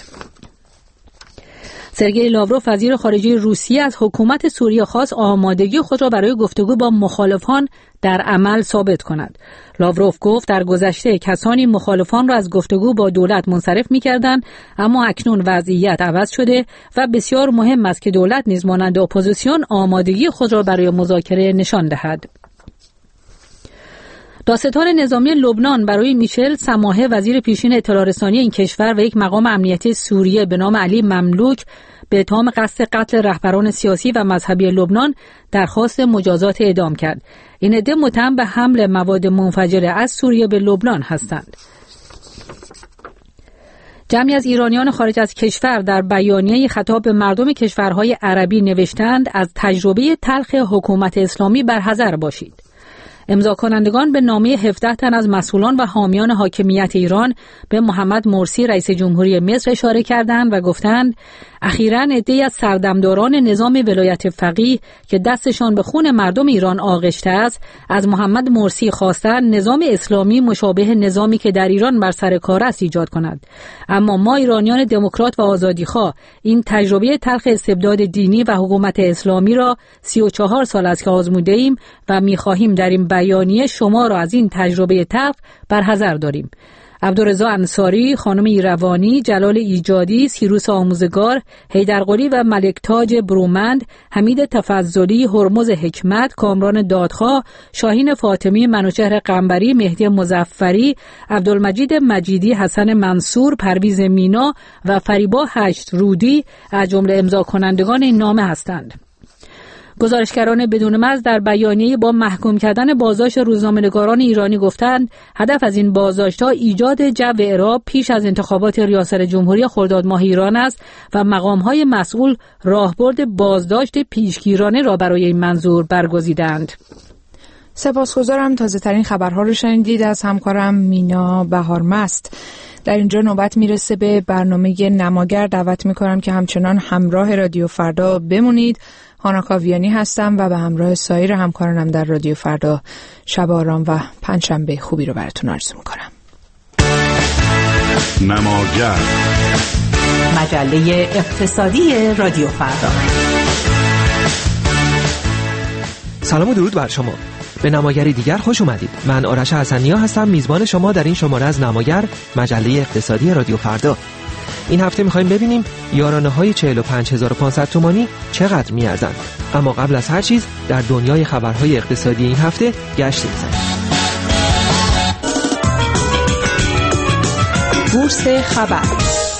سرگئی لاوروف وزیر خارجه روسیه از حکومت سوریه خواست آمادگی خود را برای گفتگو با مخالفان در عمل ثابت کند. لاوروف گفت در گذشته کسانی مخالفان را از گفتگو با دولت منصرف می‌کردند، اما اکنون وضعیت عوض شده و بسیار مهم است که دولت نیز مانند اپوزیسیون آمادگی خود را برای مذاکره نشان دهد. دادستان نظامی لبنان برای میشل سماحه وزیر پیشین اطلاع رسانی این کشور و یک مقام امنیتی سوریه به نام علی مملوک به اتهام قصد قتل رهبران سیاسی و مذهبی لبنان درخواست مجازات اعدام کرد. این عده متهم به حمل مواد منفجره از سوریه به لبنان هستند. جمعی از ایرانیان خارج از کشور در بیانیه خطاب به مردم کشورهای عربی نوشتند از تجربه تلخ حکومت اسلامی برحذر باشید. امضا کنندگان به نامه هفده تن از مسئولان و حامیان حاکمیت ایران به محمد مرسی رئیس جمهوری مصر اشاره کردند و گفتند اخیراً عده‌ای از سردمداران نظام ولایت فقیه که دستشان به خون مردم ایران آغشته است از محمد مرسی خواستند نظام اسلامی مشابه نظامی که در ایران بر سر کار است ایجاد کند. اما ما ایرانیان دموکرات و آزادیخواه این تجربه تلخ استبداد دینی و حکومت اسلامی را سی و چهار سال است که آزموده ایم و می‌خواهیم در این بیانیه شما را از این تجربه تلخ برحذر داریم. عبدالرضا انصاری، خانم ایروانی، جلال ایجادی، سیروس آموزگار، حیدرقلی و ملک تاج برومند، حمید تفضلی، هرمز حکمت، کامران دادخواه، شاهین فاطمی، منوچهر قنبری، مهدی مظفری، عبدالمجید مجیدی، حسن منصور، پرویز مینا و فریبا هشت رودی از جمله امضا کنندگان این نامه هستند. گزارشگران بدون مرز در بیانیه با محکوم کردن بازداشت روزنامه‌نگاران ایرانی گفتند هدف از این بازداشت‌ها ایجاد جو اعراب پیش از انتخابات ریاست جمهوری خرداد ماه ایران است و مقام‌های مسئول راهبرد بازداشت پیشگیرانه را برای این منظور برگزیدند. سپاسگزارم. تازه‌ترین خبرها رو شنیدید از همکارم مینا بهارمست. در اینجا نوبت میرسه به برنامه نماگر. دعوت میکنم که همچنان همراه رادیو فردا بمونید. هانا کاویانی هستم و به همراه سایر همکارانم در رادیو فردا شب آرام و پنجشنبه خوبی رو براتون آرزو میکنم. نماگر، مجله اقتصادی رادیو فردا. سلام و درود بر شما. به نماگری دیگر خوش اومدید. من آرش حسنیا هستم، میزبان شما در این شماره از نماگر، مجله اقتصادی رادیو فردا. این هفته میخوایم ببینیم یارانه های چهل و پنج هزار و پانصد تومانی چقدر میارزند. اما قبل از هر چیز در دنیای خبرهای اقتصادی این هفته گشت میزنیم. بورس خبر.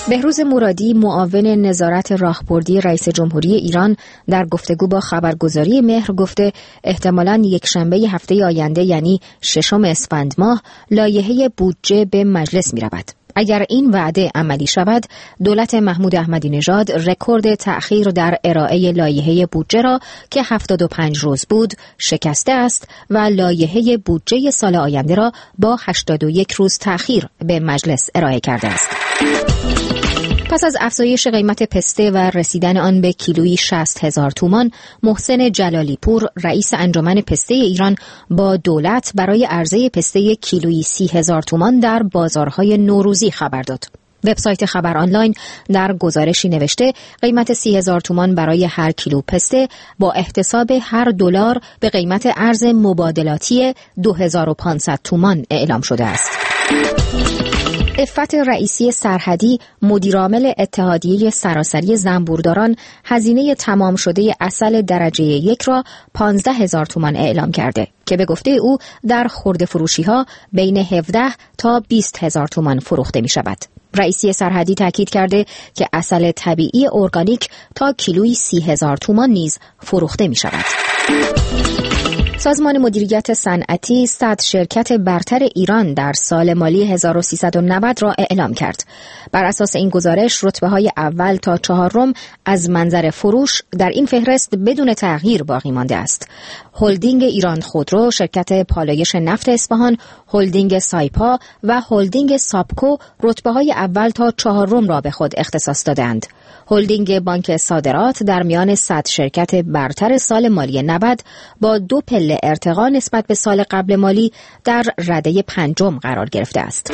بهروز مرادی معاون نظارت راهبردی رئیس جمهوری ایران در گفتگو با خبرگزاری مهر گفته احتمالاً یک شنبه هفته آینده یعنی ششم اسفند ماه لایحه بودجه به مجلس می رود. اگر این وعده عملی شود، دولت محمود احمدی نژاد رکورد تأخیر در ارائه لایحه بودجه را که هفتاد و پنج روز بود شکسته است و لایحه بودجه سال آینده را با هشتاد و یک روز تأخیر به مجلس ارائه کرده است. پس از افزایش قیمت پسته و رسیدن آن به کیلویی شصت هزار تومان، محسن جلالی پور رئیس انجمن پسته ایران با دولت برای عرضه پسته کیلویی سی هزار تومان در بازارهای نوروزی خبر داد. وبسایت خبر آنلاین در گزارشی نوشته قیمت سی هزار تومان برای هر کیلو پسته با احتساب هر دلار به قیمت ارز مبادلاتی دو هزار و پانصد تومان اعلام شده است. عفت رئیسی سرحدی مدیرعامل اتحادیه سراسری زنبورداران هزینه تمام شده عسل درجه یک را پانزده هزار تومان اعلام کرده که به گفته او در خرده فروشی ها بین هفده تا بیست هزار تومان فروخته می شود. رئیسی سرحدی تاکید کرده که عسل طبیعی ارگانیک تا کیلویی سی هزار تومان نیز فروخته می شود. سازمان مدیریت صنعتی صد شرکت برتر ایران در سال مالی هزار و سیصد و نود را اعلام کرد. بر اساس این گزارش رتبه‌های اول تا چهارم از منظر فروش در این فهرست بدون تغییر باقی مانده است. هلدینگ ایران خودرو، شرکت پالایش نفت اصفهان، هلدینگ سایپا و هلدینگ سابکو رتبه‌های اول تا چهارم را به خود اختصاص دادند. هلدینگ بانک صادرات در میان صد شرکت برتر سال مالی نود با دو پله ارتقا نسبت به سال قبل مالی در رده پنجم قرار گرفته است.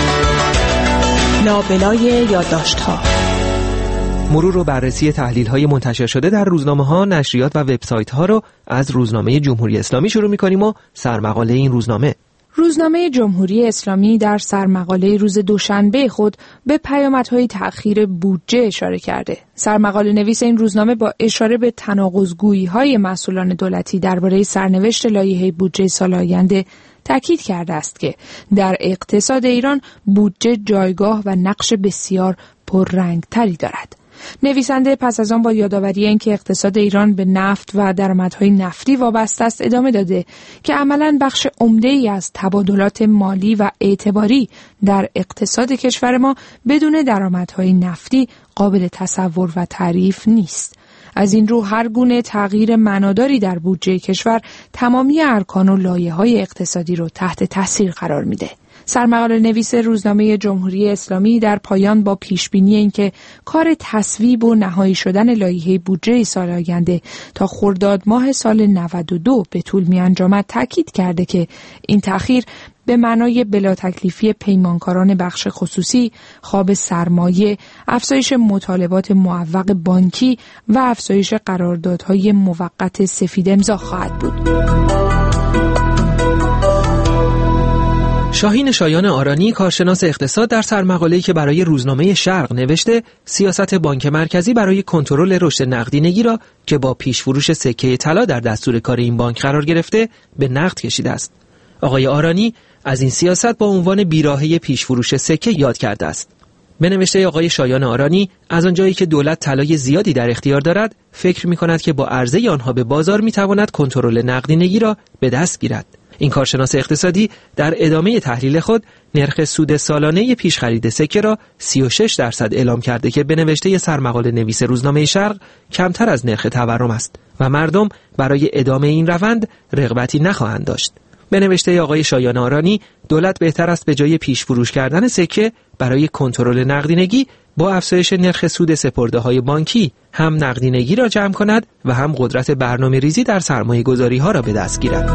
لابلای یادداشت‌ها. مرور و بررسی تحلیل‌های منتشر شده در روزنامه‌ها، نشریات و وبسایت‌ها رو از روزنامه جمهوری اسلامی شروع می‌کنیم و سرمقاله این روزنامه. روزنامه جمهوری اسلامی در سرمقاله روز دوشنبه خود به پیامدهای تأخیر بودجه اشاره کرده. سرمقاله نویس این روزنامه با اشاره به تناقض‌گویی‌های مسئولان دولتی درباره سرنوشت لایحه بودجه سال آینده تأکید کرده است که در اقتصاد ایران بودجه جایگاه و نقش بسیار پررنگ‌تری دارد. نویسنده پس از آن با یادآوری اینکه اقتصاد ایران به نفت و درآمدهای نفتی وابسته است ادامه داده که عملاً بخش عمده‌ای از تبادلات مالی و اعتباری در اقتصاد کشور ما بدون درآمدهای نفتی قابل تصور و تعریف نیست. از این رو هر گونه تغییر معناداری در بودجه کشور تمامی ارکان و لایه‌های اقتصادی رو تحت تاثیر قرار میده. سرمقاله نویس روزنامه جمهوری اسلامی در پایان با پیشبینی اینکه کار تصویب و نهایی شدن لایحه بودجه سال آینده تا خرداد ماه سال نود و دو به طول می‌انجامد تاکید کرده که این تأخیر به معنای بلا تکلیفی پیمانکاران بخش خصوصی، خواب سرمایه، افزایش مطالبات معوق بانکی و افزایش قراردادهای موقت سفید امضا خواهد بود. شاهین شایان آرانی، کارشناس اقتصاد، در سرمقاله‌ای که برای روزنامه شرق نوشته، سیاست بانک مرکزی برای کنترل رشد نقدینگی را که با پیش‌فروش سکه طلا در دستور کار این بانک قرار گرفته، به نقد کشیده است. آقای آرانی از این سیاست با عنوان بیراهه پیش‌فروش سکه یاد کرده است. به نوشته آقای شایان آرانی، از آنجایی که دولت طلای زیادی در اختیار دارد، فکر می‌کند که با عرضه آنها به بازار می‌تواند کنترل نقدینگی را به دست گیرد. این کارشناس اقتصادی در ادامه تحلیل خود نرخ سود سالانه پیش خرید سکه را سی و شش درصد اعلام کرده که به نوشته سرمقاله نویس روزنامه شرق کمتر از نرخ تورم است و مردم برای ادامه این روند رغبتی نخواهند داشت. به نوشته آقای شایان آرانی، دولت بهتر است به جای پیش فروش کردن سکه برای کنترل نقدینگی با افزایش نرخ سود سپرده‌های بانکی هم نقدینگی را جمع کند و هم قدرت برنامه‌ریزی در سرمایه‌گذاری‌ها را به دست گیرد.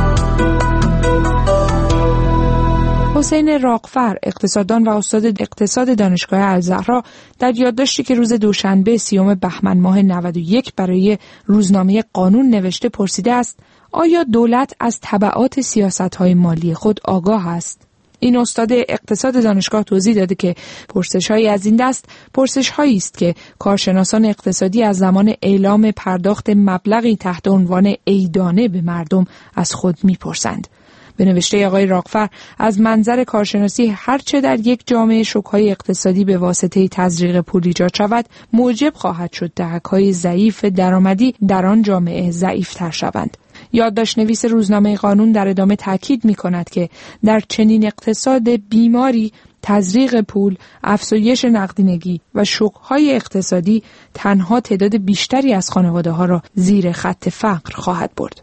حسین راقفر، اقتصاددان و استاد اقتصاد دانشگاه الزهرا، در یادداشتی که روز دوشنبه سیوم بهمن ماه نود و یک برای روزنامه قانون نوشته پرسیده است: آیا دولت از تبعات سیاست‌های مالی خود آگاه است؟ این استاد اقتصاد دانشگاه توضیح داده که پرسش‌هایی از این دست پرسش‌هایی است که کارشناسان اقتصادی از زمان اعلام پرداخت مبلغی تحت عنوان عیدانه به مردم از خود می‌پرسند. به نوشته آقای راغفر از منظر کارشناسی هرچه در یک جامعه شوک‌های اقتصادی به واسطه تزریق پول ایجاد شود موجب خواهد شد دهک‌های ضعیف درآمدی در آن جامعه ضعیف‌تر شوند. یادداشت نویس روزنامه قانون در ادامه تاکید می‌کند که در چنین اقتصاد بیماری تزریق پول، افزایش نقدینگی و شوک‌های اقتصادی تنها تعداد بیشتری از خانواده‌ها را زیر خط فقر خواهد برد.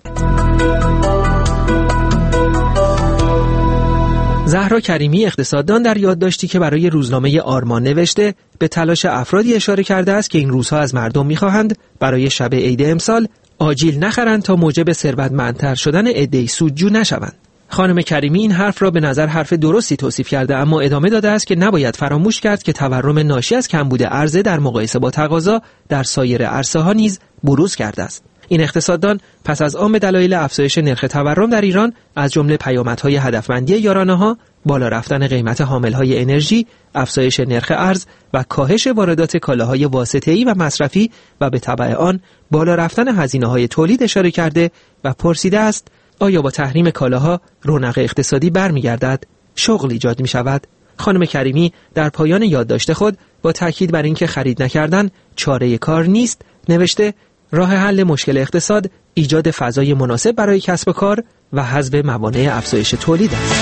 زهرا کریمی اقتصاددان در یادداشتی که برای روزنامه آرمان نوشته به تلاش افرادی اشاره کرده است که این روزها از مردم می‌خواهند برای شب عید امسال آجیل نخرند تا موجب ثروتمندتر شدن عده‌ای سودجو نشوند. خانم کریمی این حرف را به نظر حرف درستی توصیف کرده، اما ادامه داده است که نباید فراموش کرد که تورم ناشی از کمبود عرضه در مقایسه با تقاضا در سایر عرصه‌ها نیز بروز کرده است. این اقتصاددان پس از عام دلایل افزایش نرخ تورم در ایران از جمله پیامدهای هدفمندی یارانه‌ها، بالا رفتن قیمت حاملهای انرژی، افزایش نرخ ارز و کاهش واردات کالاهای واسطه‌ای و مصرفی و به تبع آن بالا رفتن هزینه‌های تولید اشاره کرده و پرسیده است آیا با تحریم کالاها رونق اقتصادی برمیگردد؟ شغل ایجاد می شود؟ خانم کریمی در پایان یادداشت خود با تاکید بر اینکه خرید نکردن چاره کار نیست نوشته راه حل مشکل اقتصاد ایجاد فضای مناسب برای کسب و کار و حذف موانع افزایش تولید است.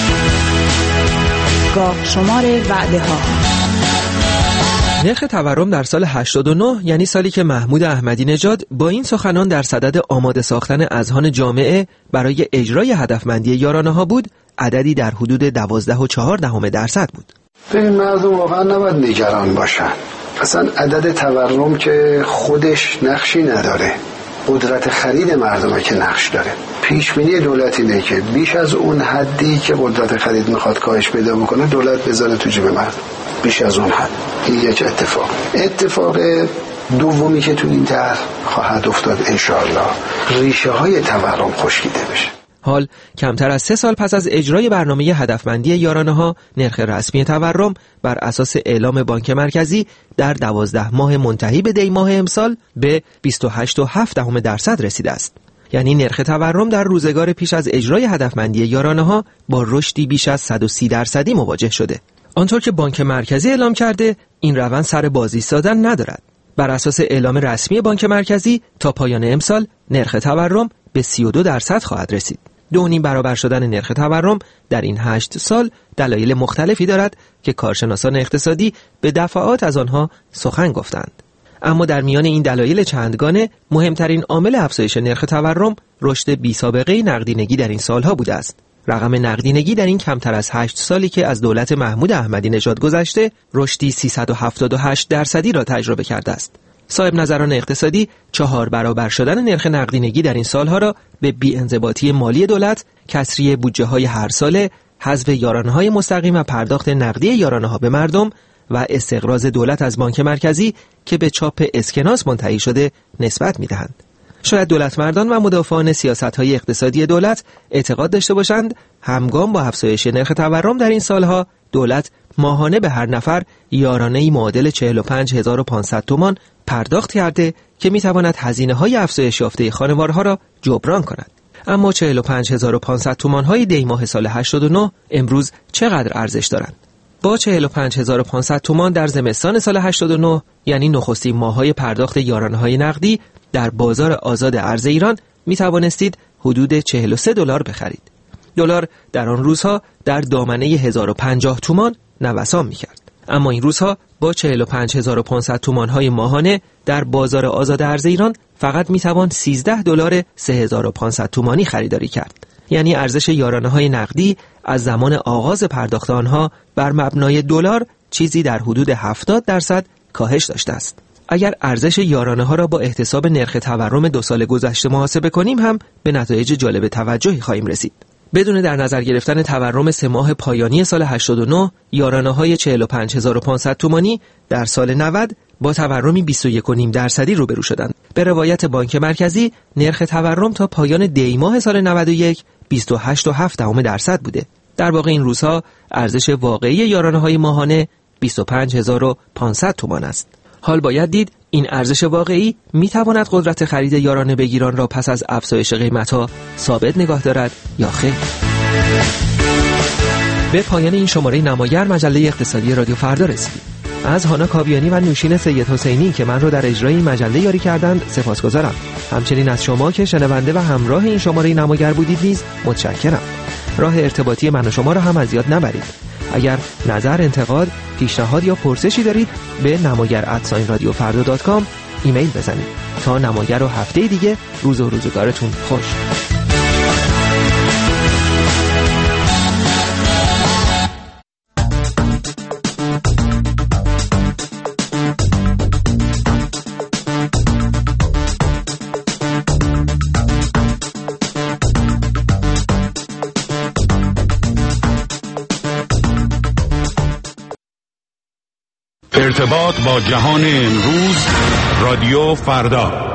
گاه شمار وعده ها. نرخ تورم در سال هشتاد و نه یعنی سالی که محمود احمدی نژاد با این سخنان در صدد آماده ساختن اذهان جامعه برای اجرای هدفمندی یارانه‌ها بود، عددی در حدود دوازده و چهار دهم درصد بود. این مردم واقعا نباید نگران باشن. اصلا عدد تورم که خودش نقشی نداره، قدرت خرید مردمه که نقش داره. پیشبینی دولت اینه که بیش از اون حدی که قدرت خرید میخواد کاهش پیدا بکنه دولت بذاره تو جیب مردم، بیش از اون حد. این یک اتفاق. اتفاق دومی که تو این طرح خواهد افتاد انشاءالله ریشه های تورم خشکیده بشه. حال کمتر از سه سال پس از اجرای برنامه هدفمندی یارانه‌ها، نرخ رسمی تورم بر اساس اعلام بانک مرکزی در دوازده ماه منتهی به دی ماه امسال به بیست و هشت و هفت دهم درصد رسیده است. یعنی نرخ تورم در روزگار پیش از اجرای هدفمندی یارانه‌ها با رشدی بیش از صد و سی درصدی مواجه شده. آنطور که بانک مرکزی اعلام کرده، این روند سر بازی سادن ندارد. بر اساس اعلام رسمی بانک مرکزی تا پایان امسال نرخ تورم به سی و دو درصد خواهد رسید. دو نیم برابر شدن نرخ تورم در این هشت سال دلایل مختلفی دارد که کارشناسان اقتصادی به دفعات از آنها سخن گفتند. اما در میان این دلایل چندگانه مهمترین عامل افزایش نرخ تورم رشد بی‌سابقه نقدینگی در این سالها بوده است. رقم نقدینگی در این کمتر از هشت سالی که از دولت محمود احمدی نژاد گذشته رشدی سیصد و هفتاد و هشت درصدی را تجربه کرده است. صاحب نظران اقتصادی چهار برابر شدن نرخ نقدینگی در این سالها را به بی‌انضباطی مالی دولت، کسری بودجه های هر ساله، حذف یارانه‌های مستقیم و پرداخت نقدی یارانه‌ها به مردم و استقراض دولت از بانک مرکزی که به چاپ اسکناس منتهی شده نسبت می‌دهند. شاید دولت مردان و مدافعان سیاست‌های اقتصادی دولت اعتقاد داشته باشند همگام با افزایش نرخ تورم در این سالها دولت ماهانه به هر نفر یارانه‌ای معادل چهل و پنج هزار و پانصد تومان پرداخت کرده که می‌تواند هزینه‌های افزایش یافته خانوارها را جبران کند. اما چهل و پنج هزار و پانصد تومان‌های دی ماه سال هشتاد و نه امروز چقدر ارزش دارند؟ با چهل و پنج هزار و پانصد تومان در زمستان سال هشتاد و نه یعنی نخستین ماه‌های پرداخت یارانه‌های نقدی در بازار آزاد ارز ایران می توانستید حدود چهل و سه دلار بخرید. دلار در آن روزها در دامنه هزار و پنجاه تومان نوسان می کرد. اما این روزها با چهل و پنج هزار و پانصد تومان های ماهانه در بازار آزاد ارز ایران فقط می توان سیزده دلار سه هزار و پانصد تومانی خریداری کرد. یعنی ارزش یارانه های نقدی از زمان آغاز پرداخت آنها بر مبنای دلار چیزی در حدود هفتاد درصد کاهش داشته است. اگر ارزش یارانه ها را با احتساب نرخ تورم دو سال گذشته محاسبه کنیم هم به نتایج جالب توجهی خواهیم رسید. بدون در نظر گرفتن تورم سه ماه پایانی سال هشتاد و نه، یارانه های چهل و پنج هزار و پانصد تومانی در سال نود با تورمی بیست و یک و نیم درصدی روبرو شدند. به روایت بانک مرکزی نرخ تورم تا پایان دی ماه سال نود و یک بیست و هشت و هفت دهم درصد بوده. در واقع این روزها ارزش واقعی یارانه های ماهانه بیست و پنج هزار و پانصد تومان است. حال باید دید این ارزش واقعی می تواند قدرت خرید یارانه بگیران را پس از افزایش قیمت‌ها ثابت نگاه دارد یا خیر. به پایان این شماره نماگر مجله اقتصادی رادیو فردا رسیدیم. از هانا کاویانی و نوشین سید حسینی که من رو در اجرای این مجله یاری کردند سپاسگزارم. همچنین از شما که شنونده و همراه این شماره نماگر بودید نیز متشکرم. راه ارتباطی من و شما را هم از یاد نبرید. اگر نظر، انتقاد، پیشنهاد یا پرسشی دارید به نماگر ات رادیو فردا دات کام ایمیل بزنید. تا نماگر و هفته دیگه روز و روزگارتون خوش. ارتباط با جهان امروز، رادیو فردا.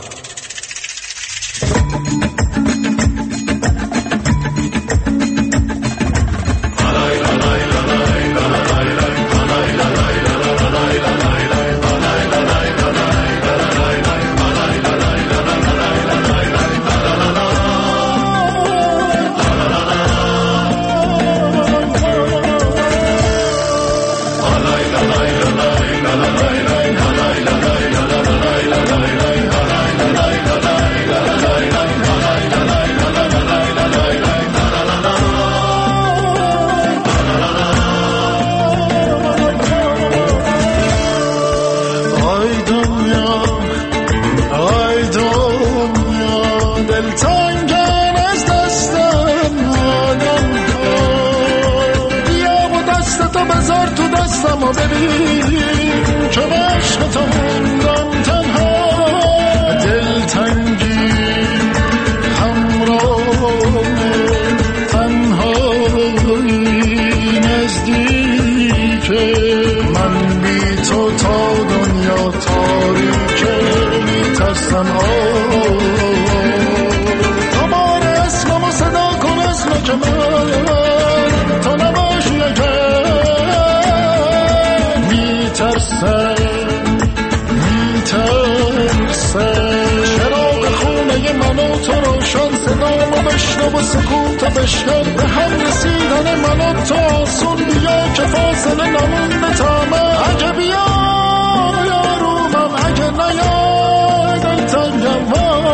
و سکوت بشکن به هم رسیدن من و تو آسون بیا که فاصله نمونده تا من اگه بیا یارومم اگه نیای دلتنگم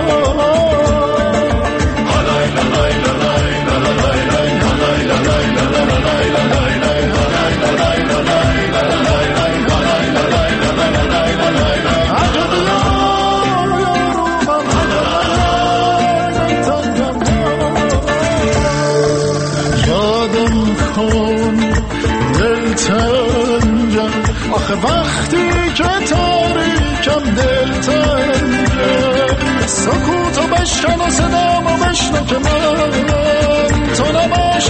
آخه وقتی که تاریکم دلتنگه سکوتو بشکن و صدامو بشنو که من تو نباش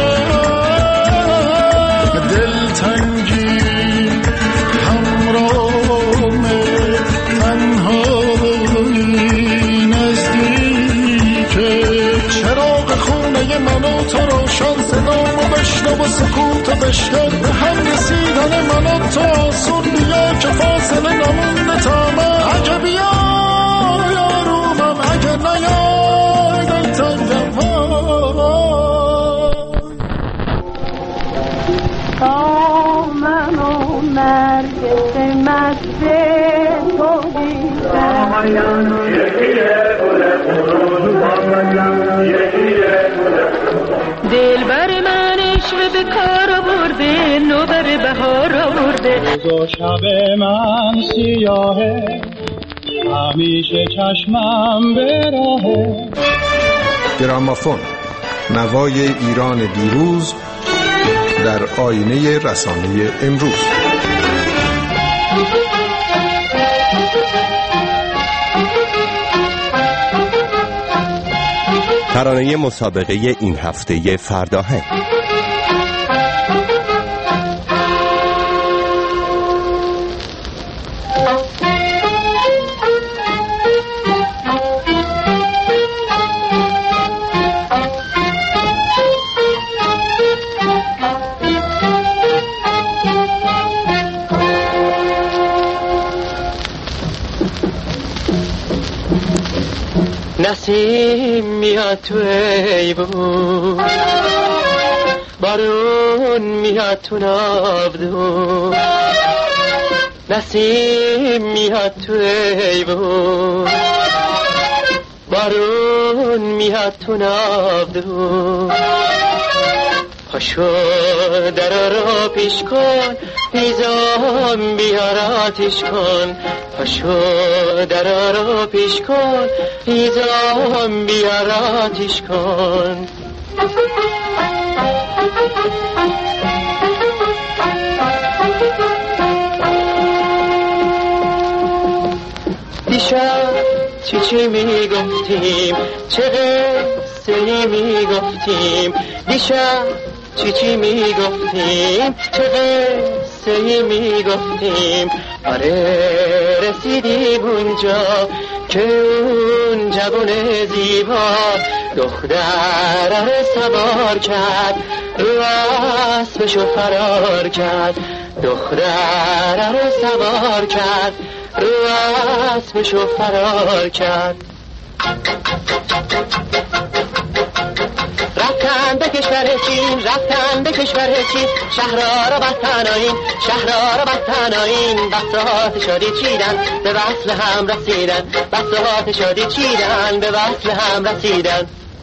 نگه دلتنگی همراهمه تنهایی نزدیکه چراغ خونه من و تو روشن صدامو بشنو و سکوتو بشکن به هم رسیدن من و تو آسون بیا که فاصله نمونده تا من اگه بیا یارومم اگه نیای دلتنگم تا من و نرگس مست تو دیدم دل بر من عشق به کار آورده نوبر بهار آورده روز و شب من سیاهه همیشه چشمم به راهه گرامافون نوای ایران دیروز در آینه رسانه امروز. ترانه مسابقه این هفته فرداهنگ. نسیم میاد تو ایوون، بارون میاد تو ناودون، نسیم میاد تو ایوون، بارون میاد تو ناودون. پاشو در رو پیش کن، هیزم بیار آتیش کن. پاشو در رو پیش کن، هیزم بیار آتیش کن. دیشب چی چی میگفتیم، چه قصه ای میگفتیم. دیشب چی چی میگفتیم، چه قصه ای میگفتیم. آره رسیدیم اونجا که اون جوان زیبا دختر رو سوار کرد، رو اسبشو فرار کرد. دختر رو سوار کرد، رو اسبشو فرار کرد. رفتن به کشور چین، رفتن به کشور چین. شهرها رو بستن آیین، شهرها رو بستن آیین. بسات شادی چیدن، به وصل هم رسیدن. بسات شادی چیدن، به وصل هم رسیدن.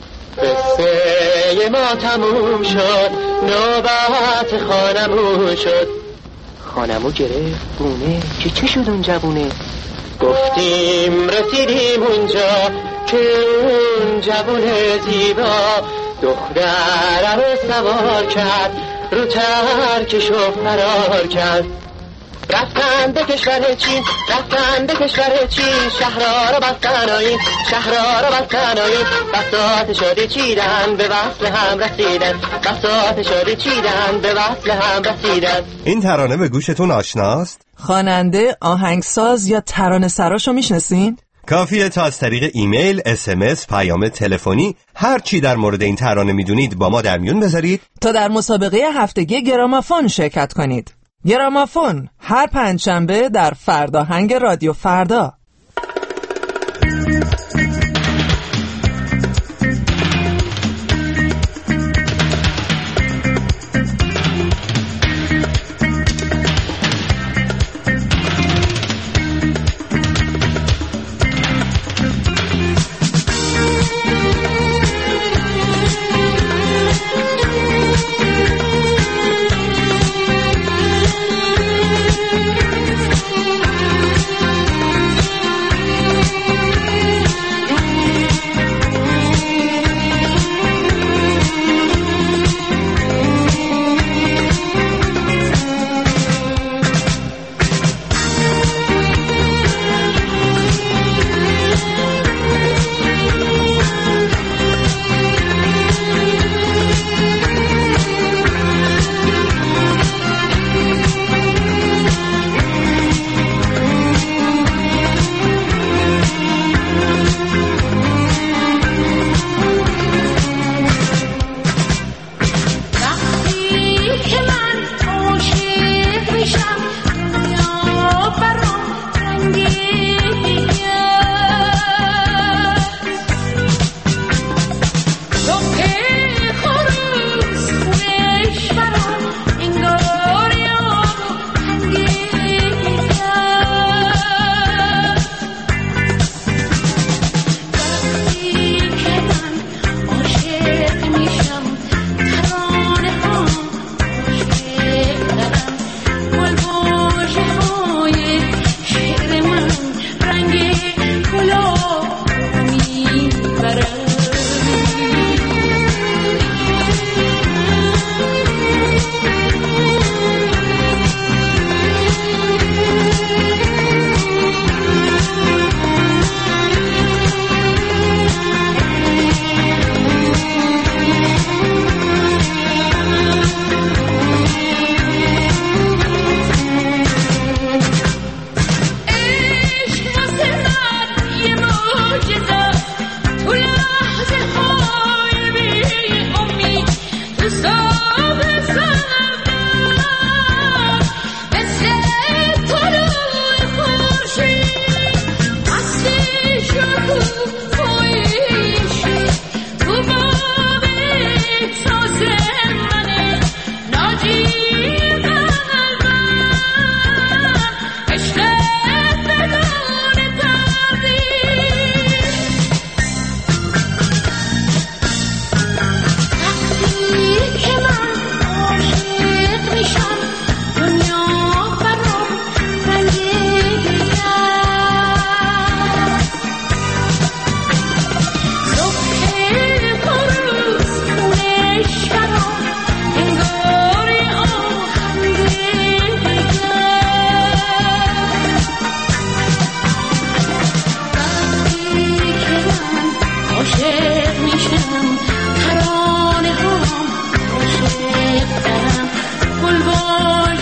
قصه ما تموم شد، نوبت خانمون شد. خانمو گرفت بونه که چه شد اون جوونه. گفتیم رسیدیم اونجا که اون جوون زیبا دختر رو سوار کرد، رو ترکشو فرار کرد. رفتن به کشور چین، رفتن به کشور چین. شهرها رو بستن آیین، شهرها رو بستن آیین. بساط شادی چیدن، به وصل هم رسیدن. بساط شادی چیدن، به وصل هم رسیدن. این ترانه به گوشتون آشناست؟ خواننده، آهنگساز یا ترانه سراشو میشناسین؟ کافیه تا از طریق ایمیل، اس ام اس، پیام تلفنی هر چی در مورد این ترانه میدونید با ما در میون بذارید تا در مسابقه هفتگی گرامافون شرکت کنید. گرامافون هر پنجشنبه در فرداهنگ رادیو فردا.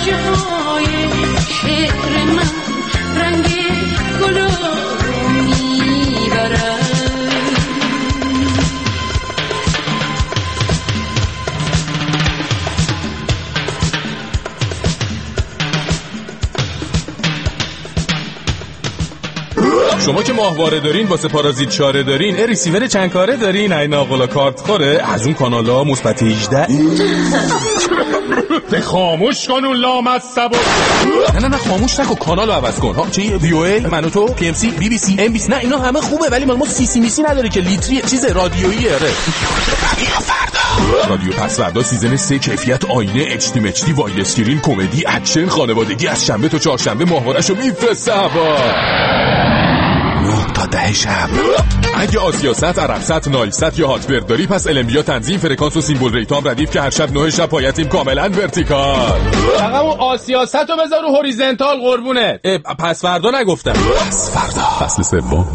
های شعر من رنگ گلو میبرد. شما که ماهواره دارین واسه پارازیت چاره دارین، اه ریسیور چند کاره دارین، این آقلا کارت خوره از اون کانالا مثبت هجده. خاموش کن اون لامصب. نه نه نه خاموش نکن، کانالو عوض کن. ها چی؟ وی او ای، من و تو، پی ام سی، بی بی سی، ام بی سی. نه اینا همه خوبه ولی مال ما سی سی میسی نداره که لیتری چیز رادیویی. اره رادیو فردا. رادیو پس فردا سیزن سه، کیفیت آینه، اچ دی اچ دی، واید اسکرین، کمدی، اکشن، خانوادگی، از شنبه تا چهارشنبه ماهواره‌شو میفرسته هوا. نه تا ده شب. اگه آسیاست، عربست، نایلست یا هاتبرد داری پس المبیا تنظیم فرکانس و سیمبل ریتام ردیف که هر شب نه شب پایتیم کاملا ورتیکال. فقط اون آسیاست رو بذار رو هوریزنتال قربونه. پس فردا نگفتم. پس فردا فصل سوم.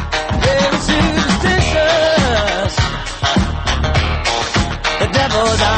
The devil's